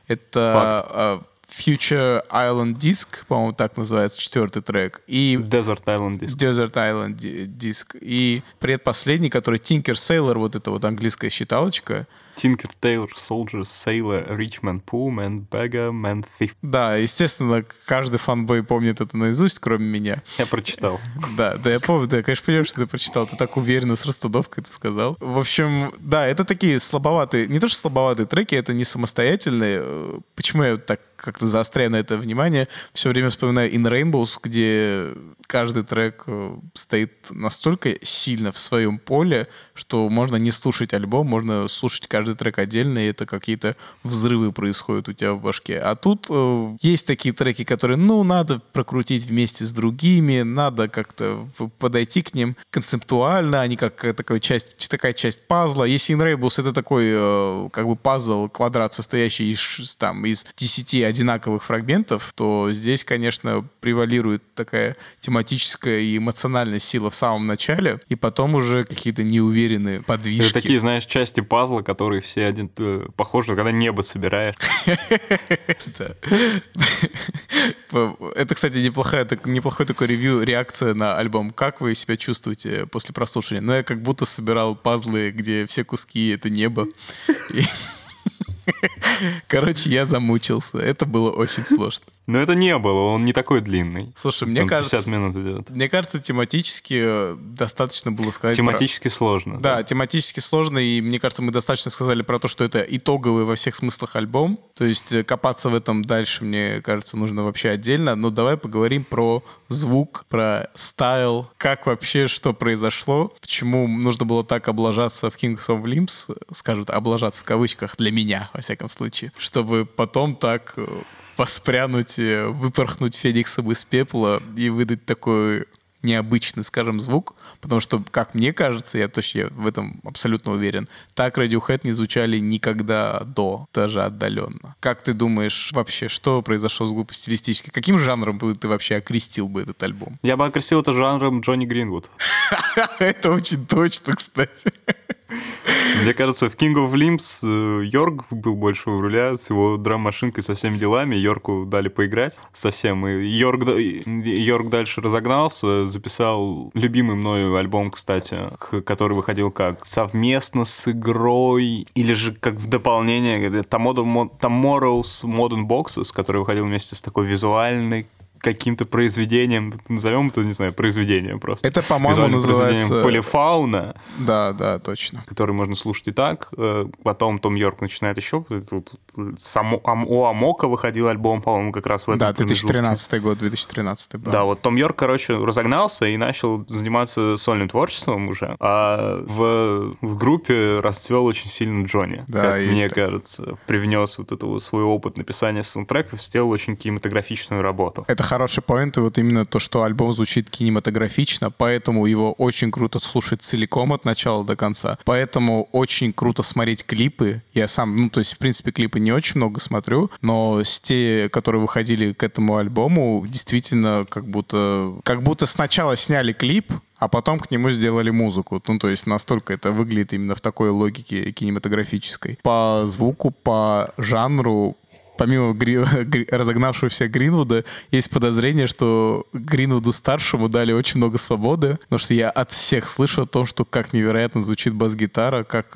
Это Future Island Disc, по-моему, так называется, 4-й трек. И Desert Island Disc. Desert Island Disc. И предпоследний, который Tinker Sailor, вот эта вот английская считалочка. Tinker, Tailor, Soldier, Sailor, Rich Man, Poor Man, Beggar, Man, Thief. Да, естественно, каждый фанбой помнит это наизусть, кроме меня. Я прочитал. Да, я помню, я, конечно, понимаю, что ты прочитал. Ты так уверенно с расстановкой это сказал. В общем, да, это такие слабоватые, не то что слабоватые треки, это не самостоятельные. Почему я так как-то заостряю на это внимание? Все время вспоминаю In Rainbows, где каждый трек стоит настолько сильно в своем поле, что можно не слушать альбом, можно слушать каждый каждый трек отдельно, и это какие-то взрывы происходят у тебя в башке. А тут есть такие треки, которые, надо прокрутить вместе с другими, надо как-то подойти к ним концептуально, они как такая часть пазла. Если In Rainbows это такой как бы пазл, квадрат, состоящий из 10 одинаковых фрагментов, то здесь, конечно, превалирует такая тематическая и эмоциональная сила в самом начале, и потом уже какие-то неуверенные подвижки. Это такие, знаешь, части пазла, которые все похожи, когда небо собираешь. Это, кстати, неплохой такой ревью, реакция на альбом. Как вы себя чувствуете после прослушивания? Я как будто собирал пазлы, где все куски — это небо. Короче, я замучился. Это было очень сложно. Но это не было, он не такой длинный. Слушай, мне кажется... 50 минут идет. Мне кажется, тематически достаточно было сказать... Тематически сложно. Да, тематически сложно, и мне кажется, мы достаточно сказали про то, что это итоговый во всех смыслах альбом. То есть копаться в этом дальше, мне кажется, нужно вообще отдельно. Но давай поговорим про звук, про стайл, как вообще, что произошло, почему нужно было так облажаться в Kings of Limbs, скажут, облажаться в кавычках, для меня, во всяком случае, чтобы потом так... воспрянуть, выпорхнуть фениксом из пепла и выдать такой необычный, скажем, звук, потому что, как мне кажется, я в этом абсолютно уверен, так Radiohead не звучали никогда до, даже отдаленно. Как ты думаешь, вообще, что произошло с группой стилистически? Каким жанром ты вообще окрестил бы этот альбом? Я бы окрестил это жанром Джонни Гринвуд. Это очень точно, кстати. Мне кажется, в King of Limbs Йорк был больше у руля с его драм-машинкой, со всеми делами. Йорку дали поиграть совсем. И Йорк дальше разогнался, записал любимый мною альбом, кстати, который выходил как совместно с игрой, или же как в дополнение Tomorrow's Modern Boxes, который выходил вместе с такой визуальной каким-то произведением, назовем это, не знаю, произведением просто. Это, по-моему, называется... Полифауна. Да, точно. Который можно слушать и так. Потом Том Йорк начинает еще... У Амока выходил альбом, по-моему, как раз в этом. Да, 2013 год, 2013. Да, вот Том Йорк, разогнался и начал заниматься сольным творчеством уже. А в группе расцвел очень сильно Джонни. Да, как мне кажется. Привнес вот этот свой опыт написания саундтреков, сделал очень кинематографичную работу. Это хороший поинт, и вот именно то, что альбом звучит кинематографично, поэтому его очень круто слушать целиком от начала до конца. Поэтому очень круто смотреть клипы. Я сам, в принципе, клипы не очень много смотрю, но те, которые выходили к этому альбому, действительно как будто сначала сняли клип, а потом к нему сделали музыку. То есть настолько это выглядит именно в такой логике кинематографической. По звуку, по жанру, помимо разогнавшегося Гринвуда, есть подозрение, что Гринвуду-старшему дали очень много свободы, потому что я от всех слышу о том, что как невероятно звучит бас-гитара, как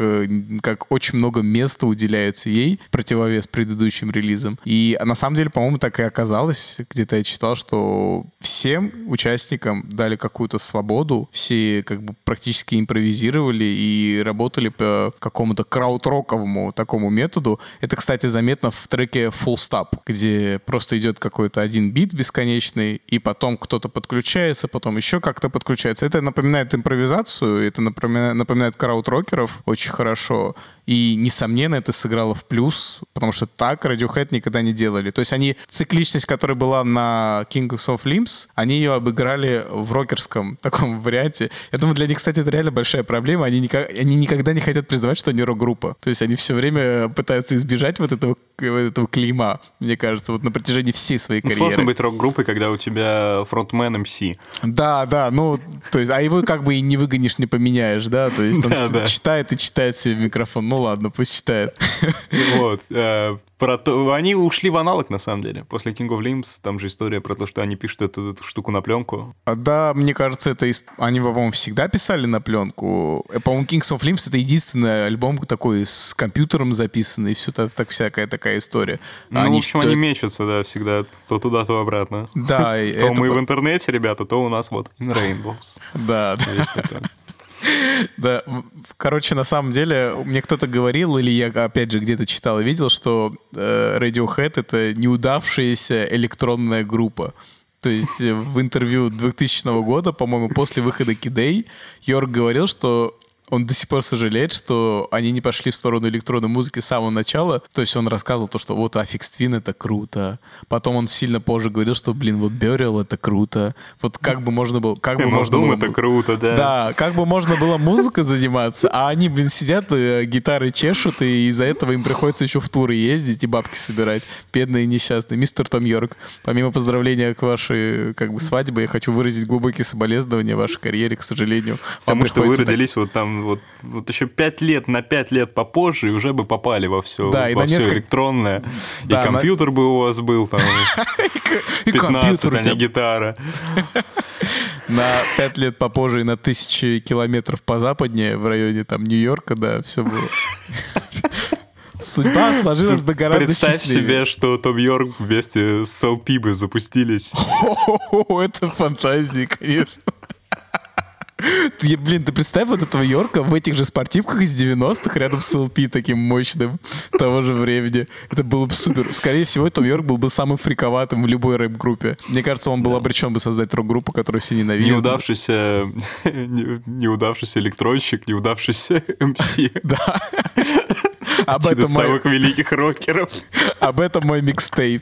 очень много места уделяется ей, в противовес предыдущим релизам. И на самом деле, по-моему, так и оказалось. Где-то я читал, что всем участникам дали какую-то свободу, все практически импровизировали и работали по какому-то краудроковому такому методу. Это, кстати, заметно в треке Full Stop, где просто идет какой-то один бит бесконечный, и потом кто-то подключается, потом еще как-то подключается. Это напоминает импровизацию, это напоминает крауд-рокеров очень хорошо. И, несомненно, это сыграло в плюс, потому что так Radiohead никогда не делали. То есть они цикличность, которая была на Kings of Limbs, они ее обыграли в рокерском таком варианте. Я думаю, для них, кстати, это реально большая проблема. Они никогда не хотят признавать, что они рок-группа. То есть они все время пытаются избежать вот этого клейма, мне кажется, вот на протяжении всей своей карьеры. Сложно быть рок-группой, когда у тебя фронтмен MC. Да, то есть, а его и не выгонишь, не поменяешь, да, то есть он читает и читает себе в микрофон. Ладно, пусть читает. Вот. Они ушли в аналог, на самом деле. После King of Limbs там же история про то, что они пишут эту штуку на пленку. Да, мне кажется, они, по-моему, всегда писали на пленку. По-моему, Kings of Limbs — это единственный альбом такой с компьютером записанный, и все так всякая такая история. В общем, они мечутся, да, всегда то туда, то обратно. Да. То мы в интернете, ребята, то у нас вот In Rainbows. Да. Да, короче, на самом деле, мне кто-то говорил, или я, опять же, где-то читал и видел, что Radiohead — это неудавшаяся электронная группа. То есть в интервью 2000 года, по-моему, после выхода Kid A, Йорк говорил, что он до сих пор сожалеет, что они не пошли в сторону электронной музыки с самого начала. То есть он рассказывал то, что вот Aphex Twin — это круто. Потом он сильно позже говорил, что, вот Burial — это круто. Вот как бы можно было... Doom — это круто, да. Да, как бы можно было музыкой заниматься, а они, сидят, гитары чешут, и из-за этого им приходится еще в туры ездить и бабки собирать. Бедные и несчастные. Мистер Том Йорк, помимо поздравления к вашей свадьбе, я хочу выразить глубокие соболезнования вашей карьере, к сожалению. Потому что вы родились вот еще 5 лет попозже, и уже бы попали во все, да, во все электронное. Да, и компьютер бы у вас был там 15, а не гитара. На 5 лет попозже и на 1000 километров позападнее, в районе там Нью-Йорка, да, все было. Судьба сложилась бы гораздо счастливее. Представь счастливее. себе, что Том Йорк вместе с LP бы запустились. Это фантазии, конечно. Ты представь вот этого Йорка в этих же спортивках из 90-х рядом с LP таким мощным того же времени. Это было бы супер. Скорее всего, Том Йорк был бы самым фриковатым в любой рэп-группе. Мне кажется, он был обречен бы создать рок-группу, которую все ненавидят. Неудавшийся электронщик, неудавшийся МС. Да. Один из самых великих рокеров. Об этом мой микстейп.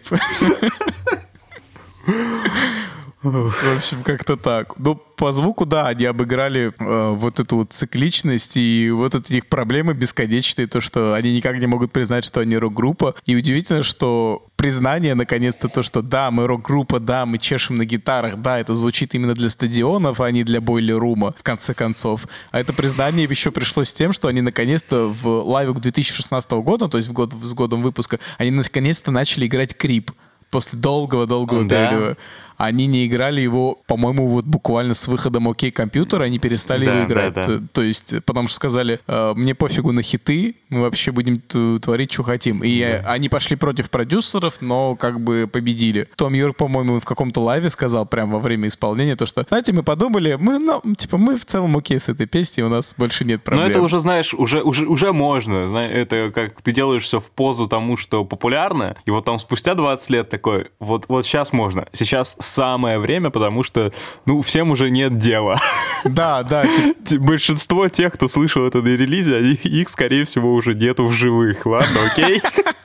В общем, как-то так. Ну, по звуку, да, они обыграли вот эту вот цикличность и вот эти их проблемы бесконечные, то, что они никак не могут признать, что они рок-группа. И удивительно, что признание, наконец-то, то, что да, мы рок-группа, да, мы чешем на гитарах, да, это звучит именно для стадионов, а не для бойлер-рума, в конце концов. А это признание еще пришло с тем, что они наконец-то в лайвах 2016 года, то есть с годом выпуска, они наконец-то начали играть Creep после долгого-долгого перерыва. Они не играли его, по-моему, вот буквально с выходом «Окей, компьютер», они перестали его играть. Да. То есть, потому что сказали, мне пофигу на хиты, мы вообще будем творить, что хотим. И они пошли против продюсеров, но как бы победили. Том Йорк, по-моему, в каком-то лайве сказал прямо во время исполнения то, что, знаете, мы подумали, мы в целом окей с этой песней, у нас больше нет проблем. Но это уже, знаешь, уже можно. Это как ты делаешь все в позу тому, что популярно, и вот там спустя 20 лет такой, вот сейчас можно. Сейчас самое время, потому что, всем уже нет дела. Да. Большинство тех, кто слышал это на релизе, их, скорее всего, уже нету в живых. Ладно, окей?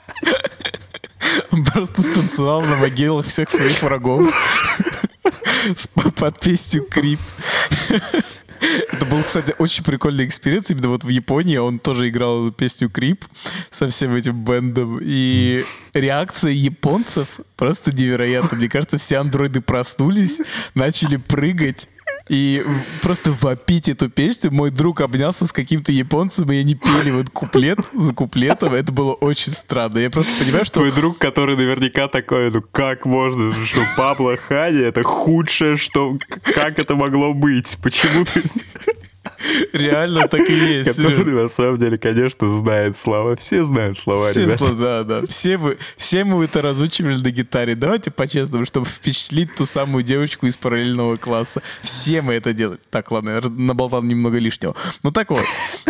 Он просто станцевал на могилах всех своих врагов под песню «Крип». Это был, кстати, очень прикольный экспириенс. Именно вот в Японии он тоже играл песню «Крип» со всем этим бэндом. И реакция японцев просто невероятна. Мне кажется, все андроиды проснулись, начали прыгать и просто вопить эту песню. Мой друг обнялся с каким-то японцем, и они пели вот куплет за куплетом. Это было очень странно. Я просто понимаю, что... Твой друг, который наверняка такой, как можно, что Пабло Хани — это худшее, что... Как это могло быть? Почему ты... Реально так и есть. Который на самом деле, конечно, знает слова. Все знают слова, ребята. Да. Все мы это разучивали на гитаре. Давайте по-честному, чтобы впечатлить ту самую девочку из параллельного класса. Все мы это делаем. Так, ладно, я наболтал немного лишнего. Так вот.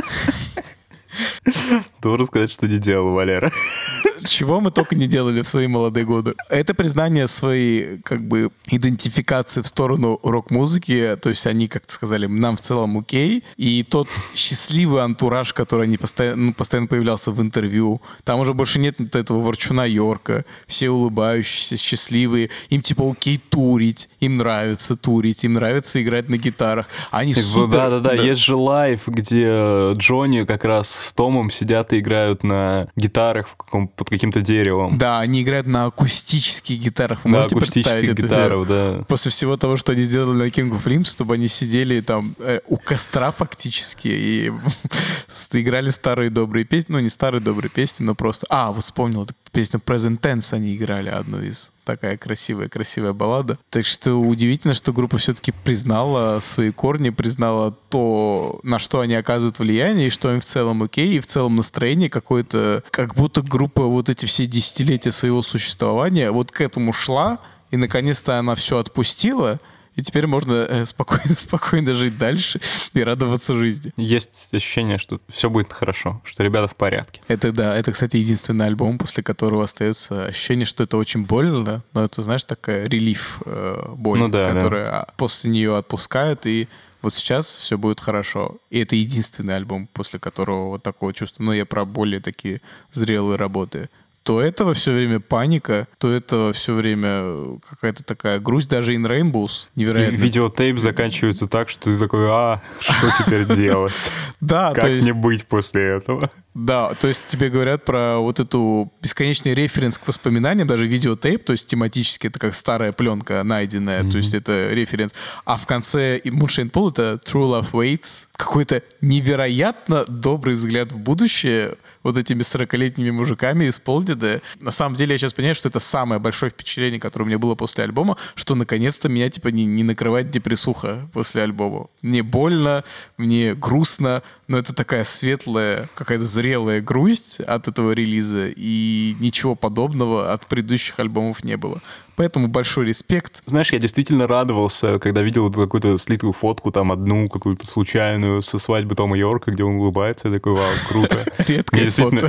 Должен сказать, что не делал, Валера. Чего мы только не делали в свои молодые годы. Это признание своей, идентификации в сторону рок-музыки. То есть они как-то сказали, нам в целом окей. И тот счастливый антураж, который они постоянно появлялся в интервью. Там уже больше нет этого ворчуна Йорка. Все улыбающиеся, счастливые. Им окей турить. Им нравится турить. Им нравится играть на гитарах. Они супер... Да. Есть же лайв, где Джонни как раз с Томом сидят и играют на гитарах под каким-то деревом. Да, они играют на акустических гитарах. Вы можете представить это? Гитаров, да. После всего того, что они сделали на King of Limbs, чтобы они сидели там у костра фактически и играли старые добрые песни. Не старые добрые песни, но просто... вот вспомнил эту песню Present Tense они играли, одну из. Такая красивая баллада. Так что удивительно, что группа все-таки признала свои корни, признала то, на что они оказывают влияние, и что им в целом окей, и в целом настроение какое-то, как будто группа вот эти все десятилетия своего существования вот к этому шла, и наконец-то она все отпустила, и теперь можно спокойно жить дальше и радоваться жизни. Есть ощущение, что все будет хорошо, что ребята в порядке. Это, кстати, единственный альбом, после которого остается ощущение, что это очень больно, но это, знаешь, такая релиф боль, которая после нее отпускает, и вот сейчас все будет хорошо. И это единственный альбом, после которого вот такого чувства. Но я про более такие зрелые работы. То этого все время паника, то этого все время какая-то такая грусть, даже In Rainbows невероятно. И видеотейп заканчивается так, что ты такой, что теперь делать? Да, как мне быть после этого? Да, то есть тебе говорят про вот эту бесконечный референс к воспоминаниям, даже видеотейп, то есть тематически это как старая пленка найденная, то есть это референс. А в конце Moonshine Pool это True Love Waits, какой-то невероятно добрый взгляд в будущее вот этими 40-летними мужиками исполненное. На самом деле я сейчас понимаю, что это самое большое впечатление, которое у меня было после альбома, что наконец-то меня типа не накрывает депрессуха после альбома. Мне больно, мне грустно, но это такая светлая, какая-то зрелая грусть от этого релиза, и ничего подобного от предыдущих альбомов не было. Поэтому большой респект. Знаешь, я действительно радовался, когда видел какую-то слитую фотку, там одну какую-то случайную со свадьбы Тома Йорка, где он улыбается, я такой, вау, круто. Редкое фото.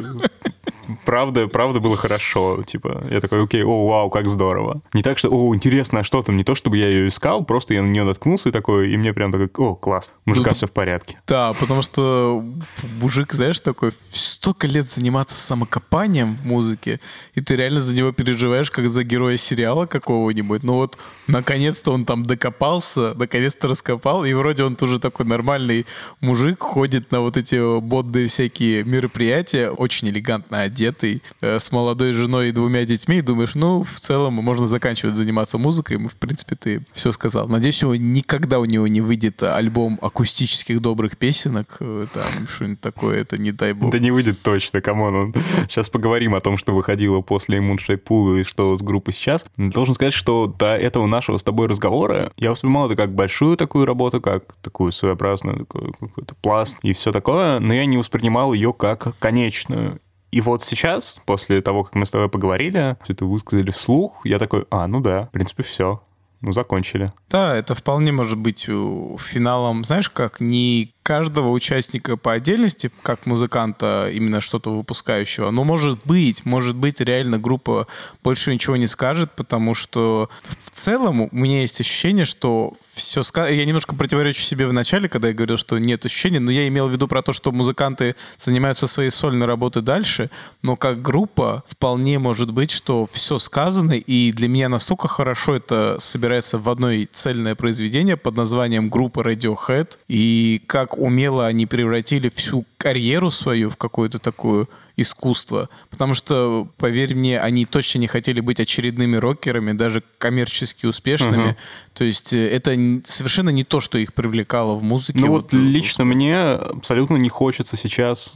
Правда было хорошо, типа, я такой, окей, вау, как здорово. Не так, что, интересно, а что там, не то, чтобы я ее искал, просто я на нее наткнулся и такой, и мне прям такой, класс, мужика все в порядке. Да, потому что мужик, знаешь, такой, столько лет заниматься самокопанием в музыке, и ты реально за него переживаешь, как за героя сериала какого-нибудь, ну вот, наконец-то он там докопался, наконец-то раскопал, и вроде он тоже такой нормальный мужик, ходит на вот эти модные всякие мероприятия, очень элегантно одетый, с молодой женой и 2 детьми, и думаешь, ну, в целом можно заканчивать заниматься музыкой, в принципе, ты все сказал. Надеюсь, никогда у него не выйдет альбом акустических добрых песенок, там, что-нибудь такое, это не дай бог. Да не выйдет точно, камон. Сейчас поговорим о том, что выходило после Moonshine Pool и что с группой сейчас. Должен сказать, что до этого нашего с тобой разговора я воспринимал это как большую такую работу, как такую своеобразную, такой какой-то пласт и все такое, но я не воспринимал ее как конечную. И вот сейчас, после того, как мы с тобой поговорили, все это высказали вслух, я такой, ну да, в принципе, все. Закончили. Да, это вполне может быть финалом, знаешь, как не каждого участника по отдельности, как музыканта, именно что-то выпускающего, но может быть реально группа больше ничего не скажет, потому что в целом у меня есть ощущение, что все сказано. Я немножко противоречу себе в начале, когда я говорил, что нет ощущения, но я имел в виду про то, что музыканты занимаются своей сольной работой дальше, но как группа вполне может быть, что все сказано, и для меня настолько хорошо это собирается в одно цельное произведение под названием группа Radiohead, и как умело они превратили всю карьеру свою в какое-то такое искусство. Потому что, поверь мне, они точно не хотели быть очередными рокерами, даже коммерчески успешными. То есть это совершенно не то, что их привлекало в музыке. Ну вот лично мне абсолютно не хочется сейчас,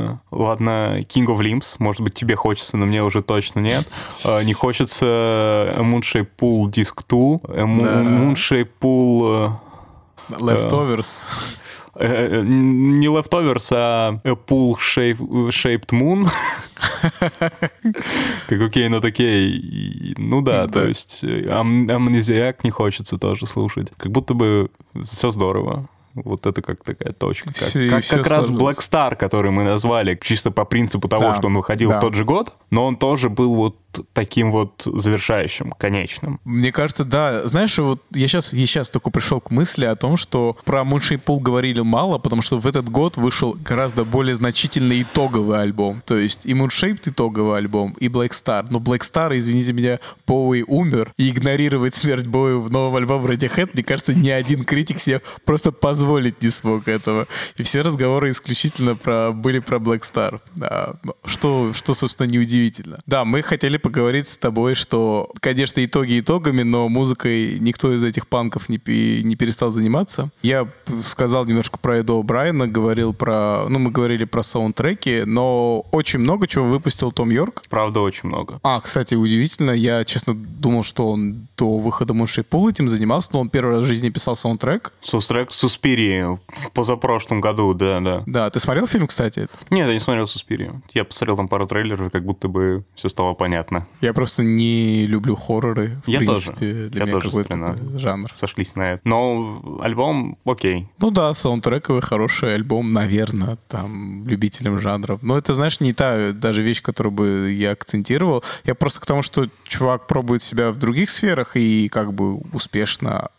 ладно, King of Limbs, может быть, тебе хочется, но мне уже точно нет. Не хочется Moonshine Pool Disc 2, Moonshine Pool... Leftovers. Не Leftovers, а A Pool Shaped Moon. Как окей, но окей. Ну да, то есть Amnesiac не хочется тоже слушать. Как будто бы все здорово. Вот это как такая точка. Как раз Black Star, который мы назвали, чисто по принципу того, что он выходил в тот же год, но он тоже был вот таким вот завершающим, конечным. Мне кажется, да. Знаешь, вот я сейчас только пришел к мысли о том, что про Moonshine Pool говорили мало, потому что в этот год вышел гораздо более значительный итоговый альбом. То есть и Moonshaped итоговый альбом, и Black Star. Но Black Star, извините меня, Боуи умер, и игнорировать смерть Боуи в новом альбоме Radiohead, мне кажется, ни один критик себе просто позволить не смог этого. И все разговоры исключительно были про Black Star. Да. Что, собственно, неудивительно. Да, мы хотели поговорить с тобой, что, конечно, итоги итогами, но музыкой никто из этих панков не перестал заниматься. Я сказал немножко про Эда О'Брайена, мы говорили про саундтреки, но очень много чего выпустил Том Йорк. Правда, очень много. Кстати, удивительно, я, честно, думал, что он до выхода Moonshine Pool этим занимался, но он первый раз в жизни писал саундтрек. Саундтрек Суспирии в позапрошлом году, да. Да, ты смотрел фильм, кстати? Нет, я не смотрел Суспирию. Я посмотрел там пару трейлеров, как будто бы все стало понятно. Я просто не люблю хорроры, в принципе. Тоже. Для меня какой-то жанр. Сошлись на это. Но альбом окей. Ну да, саундтрековый хороший альбом, наверное, там, любителям жанров. Но это, знаешь, не та даже вещь, которую бы я акцентировал. Я просто к тому, что чувак пробует себя в других сферах и как бы успешно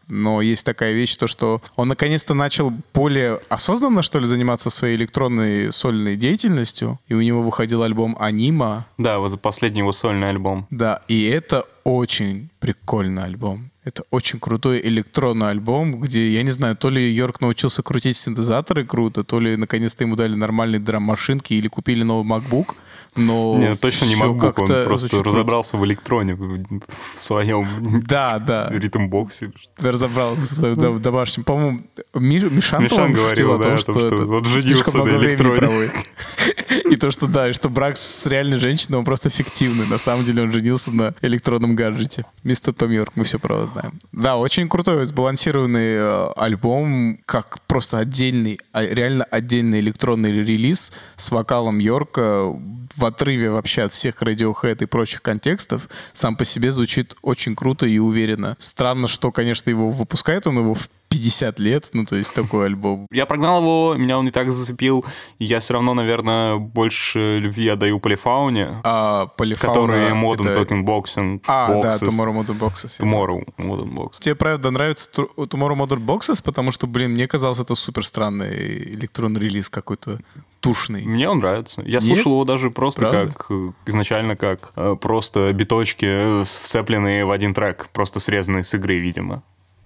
но есть такая вещь, то, что он наконец-то начал более осознанно, что ли, заниматься своей электронной сольной деятельностью, и у него выходил альбом «Анима». Да, вот последний его сольный альбом. Да, и это очень прикольный альбом. Это очень крутой электронный альбом, где, я не знаю, то ли Йорк научился крутить синтезаторы круто, то ли наконец-то ему дали нормальные драм-машинки или купили новый MacBook, но Нет, точно не всё MacBook, он как-то просто звучит разобрался в электроне, в своем Да. ритм-боксе. Разобрался в домашнем. По-моему, Мишан Мишан говорил о том, да, что что это вот женился слишком на много времени электроне. проводит. И то, что да, и что брак с реальной женщиной, он просто фиктивный. На самом деле он женился на электронном гаджете. Мистер Том Йорк, мы все правда знаем. Да, очень крутой, сбалансированный альбом, как просто отдельный, реально отдельный электронный релиз с вокалом Йорка в отрыве вообще от всех Radiohead и прочих контекстов. Сам по себе звучит очень круто и уверенно. Странно, что, конечно, его выпускает он его в 50 лет, ну, то есть такой альбом. Я прогнал его, меня он не так зацепил, и я все равно, наверное, больше любви отдаю Полифауне, который Modern Talking Boxing. Да, Tomorrow Modern Boxes. Tomorrow Modern Boxes. Тебе, правда, нравится Tomorrow Modern Boxes, потому что, мне казалось, это супер странный электронный релиз какой-то тушный. Мне он нравится. Я слушал его даже просто изначально как просто биточки, сцепленные в один трек, просто срезанные с игры, видимо.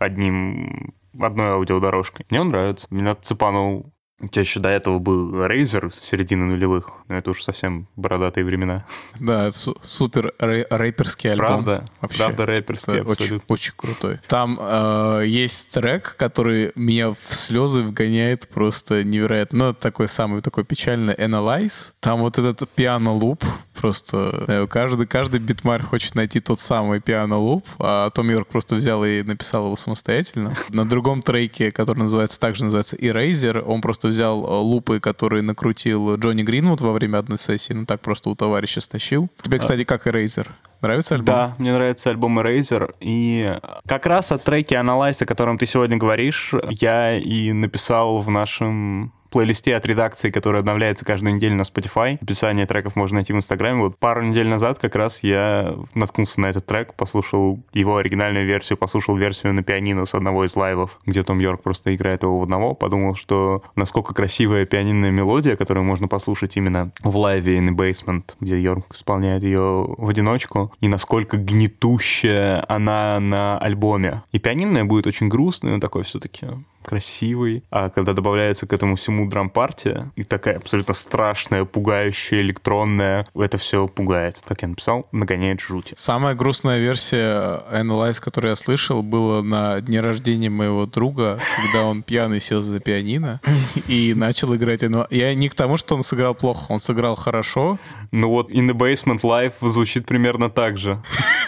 Одной аудиодорожкой. Мне он нравится. Меня цепанул. У тебя еще до этого был Razer с середины нулевых. Но это уж совсем бородатые времена. Да, это супер рэперский альбом. Правда рэперский, абсолютно. Очень крутой. Там есть трек, который меня в слезы вгоняет просто невероятно. Ну, это такой печальный Analyze. Там вот этот пиано-луп. Просто каждый битмарь хочет найти тот самый пиано-луп, а Том Йорк просто взял и написал его самостоятельно. На другом треке, который также называется Eraser, он просто взял лупы, которые накрутил Джонни Гринвуд во время одной сессии, ну так просто у товарища стащил. Тебе, кстати, как Eraser? Нравится альбом? Да, мне нравится альбом Eraser. И как раз от треки Analyze, о котором ты сегодня говоришь, я и написал в нашем плейлисте от редакции, который обновляется каждую неделю на Spotify. Описание треков можно найти в Инстаграме. Вот пару недель назад как раз я наткнулся на этот трек, послушал его оригинальную версию, послушал версию на пианино с одного из лайвов, где Том Йорк просто играет его в одного. Подумал, что насколько красивая пианинная мелодия, которую можно послушать именно в лайве In the Basement, где Йорк исполняет ее в одиночку, и насколько гнетущая она на альбоме. И пианинная будет очень грустная, но такой все-таки красивый. А когда добавляется к этому всему драм-партия и такая абсолютно страшная, пугающая, электронная, это все пугает. Как я написал, нагоняет жути. Самая грустная версия Analyze, которую я слышал, была на дне рождения моего друга, когда он пьяный сел за пианино и начал играть. Я не к тому, что он сыграл плохо, он сыграл хорошо. Ну вот In the Basement Live звучит примерно так же.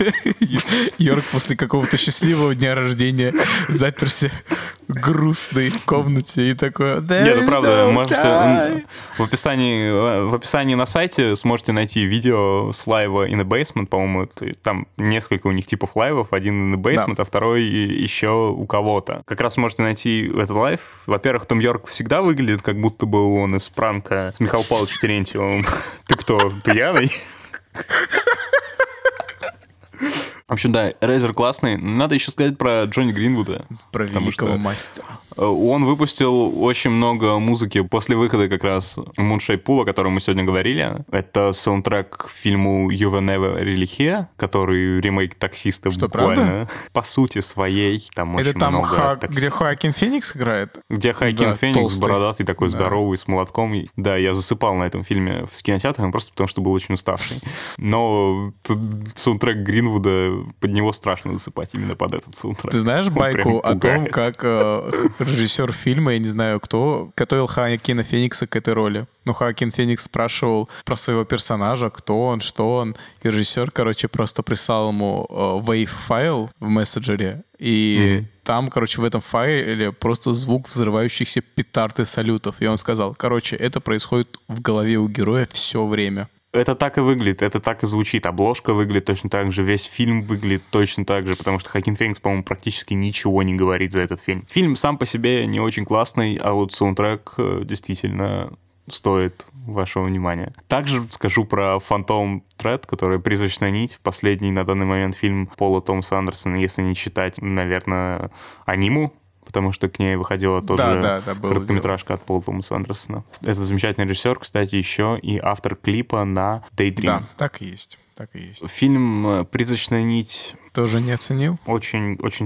Йорк после какого-то счастливого дня рождения заперся грустной комнате и такой... Нет, ну правда, можете... В описании на сайте сможете найти видео с лайва In the Basement, по-моему, там несколько у них типов лайвов, один In the Basement, а второй еще у кого-то. Как раз можете найти этот лайв. Во-первых, Том Йорк всегда выглядит, как будто бы он из пранка с Михаилом Павловичем Терентьевым. Ты кто, пьяный? В общем, да, Eraser классный. Надо еще сказать про Джонни Гринвуда. Про великого мастера. Он выпустил очень много музыки после выхода как раз Moonshaped Pool, о котором мы сегодня говорили. Это саундтрек к фильму You Were Never Really Here, который ремейк «Таксиста» что, буквально. Правда? По сути своей. Там это очень там, много где Хоакин Феникс играет? Где Хоакин Феникс, толстый. бородатый, такой здоровый, с молотком. Да, я засыпал на этом фильме в кинотеатре, просто потому что был очень уставший. Но саундтрек Гринвуда, под него страшно засыпать именно под этот саундтрек. Ты знаешь Он байку прям о том, пугает. как режиссер фильма, я не знаю кто, готовил Хоакина Феникса к этой роли? Ну, Хоакин Феникс спрашивал про своего персонажа, кто он, что он. И режиссер, просто прислал ему wave-файл в мессенджере. И там, в этом файле просто звук взрывающихся петард и салютов. И он сказал, это происходит в голове у героя все время. Это так и выглядит, это так и звучит. Обложка выглядит точно так же, весь фильм выглядит точно так же, потому что Хоакин Феникс, по-моему, практически ничего не говорит за этот фильм. Фильм сам по себе не очень классный, а вот саундтрек действительно стоит вашего внимания. Также скажу про Phantom Thread, который «Призрачная нить», последний на данный момент фильм Пола Томаса Андерсона, если не считать, наверное, аниму, потому что к ней выходила тоже короткометражка от Пола Томаса Андерсона. Это замечательный режиссер, кстати, еще и автор клипа на Daydream. Да, так и есть. Так и есть. Фильм «Призрачная нить» тоже не оценил? Очень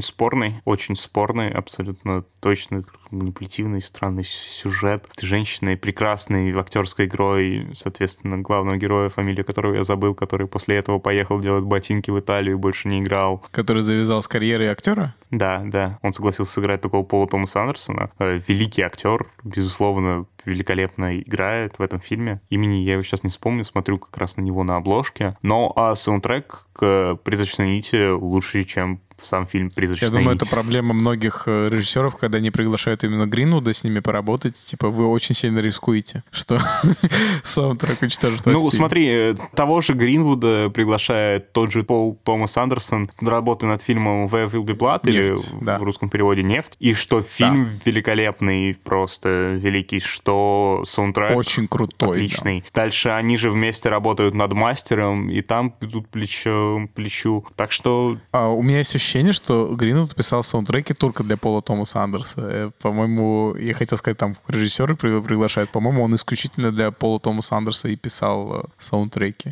спорный, абсолютно точно манипулятивный, странный сюжет. Женщина прекрасной актерской игрой, соответственно, главного героя, фамилию которого я забыл, который после этого поехал делать ботинки в Италию и больше не играл. Который завязал с карьерой актера? Да. Он согласился сыграть такого Пола Томаса Андерсона. Великий актер, безусловно, великолепно играет в этом фильме. Имени я его сейчас не вспомню, смотрю как раз на него на обложке. Но саундтрек к «Призрачной нити» лучше, чем сам фильм «Призрачная нить». Я думаю, это проблема многих режиссеров, когда они приглашают именно Гринвуда с ними поработать. Типа, вы очень сильно рискуете, что саундтрек уничтожит ваш фильм. Смотри, того же Гринвуда приглашает тот же Пол Томас Андерсон, работая над фильмом «Where Will Be Blood», или в русском переводе «Нефть», и что фильм великолепный, просто великий, что саундтрек очень крутой, отличный. Да. Дальше они же вместе работают над мастером, и там идут плечо к плечу. Так что... У меня есть ощущение, что Гринвуд писал саундтреки только для Пола Томаса Андерса. По-моему, я хотел сказать, там режиссеры приглашают. По-моему, он исключительно для Пола Томаса Андерса и писал саундтреки.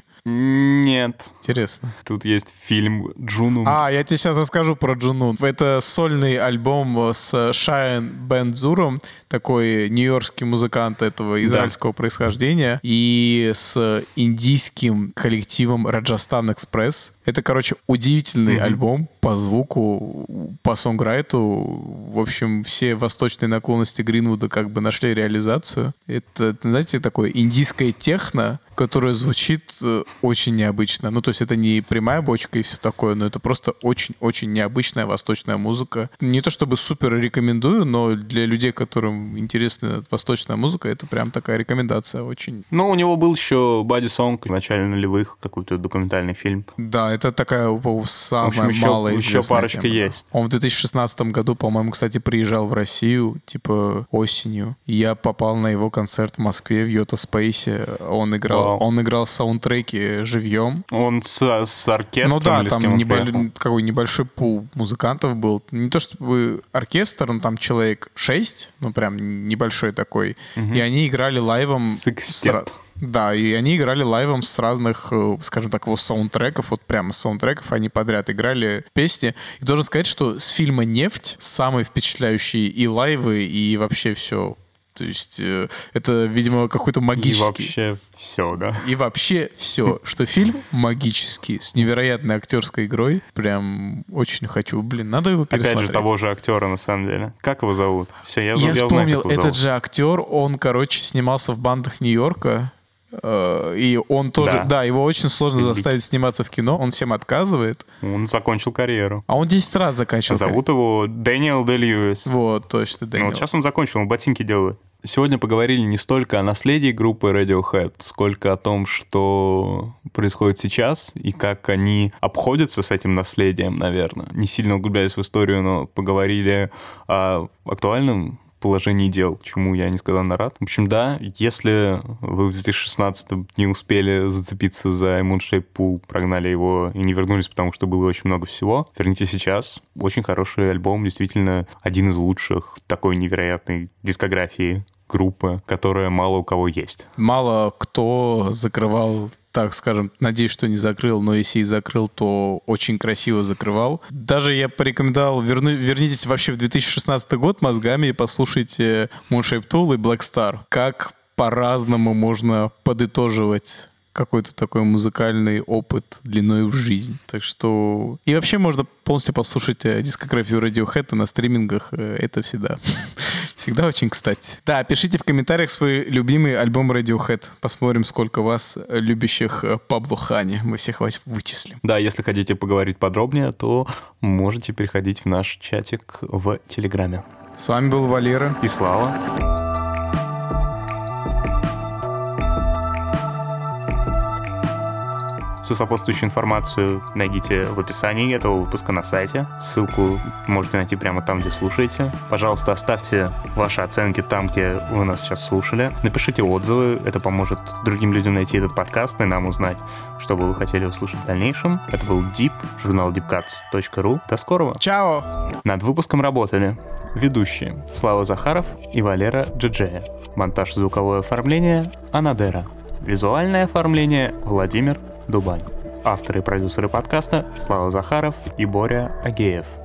Нет. Интересно. Тут есть фильм «Джунун». Я тебе сейчас расскажу про «Джунун». Это сольный альбом с Шайен Бензуром, такой нью-йоркский музыкант этого израильского происхождения, и с индийским коллективом Раджастан Экспресс. Это, короче, удивительный альбом по звуку, по сонграйту. В общем, все восточные наклонности Гринвуда как бы нашли реализацию. Это, знаете, такое индийское техно, которое звучит очень необычно. Ну, то есть это не прямая бочка и все такое, но это просто очень-очень необычная восточная музыка. Не то чтобы супер рекомендую, но для людей, которым интересна восточная музыка, это прям такая рекомендация очень. Ну, у него был еще Body Song в начале нулевых, какой-то документальный фильм. Да, это такая самая малоизвестная еще парочка тема. есть. Он в 2016 году, по-моему, кстати, приезжал в Россию, типа осенью. И я попал на его концерт в Москве в Йота Спейсе. Он играл саундтреки живьем. Он с оркестром? Ну да, или там какой небольшой пул музыкантов был. Не то чтобы оркестр, но там человек 6, ну прям небольшой такой. И они играли лайвом... Да, и они играли лайвом с разных, скажем так, саундтреков, вот прямо с саундтреков они подряд играли песни. И должен сказать, что с фильма «Нефть» самые впечатляющие и лайвы, и вообще все. То есть это, видимо, какой-то магический... И вообще все, да? И вообще все, что фильм магический, с невероятной актерской игрой. Прям очень хочу. Надо его пересмотреть. Опять же, того же актера, на самом деле. Как его зовут? Все, я вспомнил, знаю, этот же актер, он, короче, снимался в «Бандах Нью-Йорка». И он тоже... Да, его очень сложно заставить сниматься в кино. Он всем отказывает. Он закончил карьеру. А он 10 раз заканчивал. Зовут его Дэниел Дэ-Льюис. Вот, точно, Дэниел. Вот сейчас он закончил, он ботинки делает. Сегодня поговорили не столько о наследии группы Radiohead, сколько о том, что происходит сейчас и как они обходятся с этим наследием, наверное. Не сильно углубляясь в историю, но поговорили о актуальном положении дел, чему я несказанно рад. В общем, да, если вы в 2016-м не успели зацепиться за Moonshaped Pool, прогнали его и не вернулись, потому что было очень много всего, верните сейчас. Очень хороший альбом, действительно один из лучших в такой невероятной дискографии группы, которая мало у кого есть. Мало кто закрывал, так скажем, надеюсь, что не закрыл, но если и закрыл, то очень красиво закрывал. Даже я порекомендовал, вернитесь вообще в 2016 год мозгами и послушайте Moonshaped Pool и Black Star. Как по-разному можно подытоживать какой-то такой музыкальный опыт длиной в жизнь. Так что... И вообще можно полностью послушать дискографию Radiohead на стримингах. Это всегда очень кстати. Да, пишите в комментариях свой любимый альбом Radiohead. Посмотрим, сколько вас, любящих Пабло Хани. Мы всех вас вычислим. Да, если хотите поговорить подробнее, то можете переходить в наш чатик в Телеграме. С вами был Валера и Слава. Всю сопутствующую информацию найдите в описании этого выпуска на сайте. Ссылку можете найти прямо там, где слушаете. Пожалуйста, оставьте ваши оценки там, где вы нас сейчас слушали. Напишите отзывы, это поможет другим людям найти этот подкаст и нам узнать, что бы вы хотели услышать в дальнейшем. Это был Deep, журнал deepcuts.ru. До скорого. Чао! Над выпуском работали ведущие Слава Захаров и Валера Джеджея. Монтаж, звуковое оформление Анадера. Визуальное оформление Владимир Дубань. Авторы и продюсеры подкаста Слава Захаров и Боря Агеев.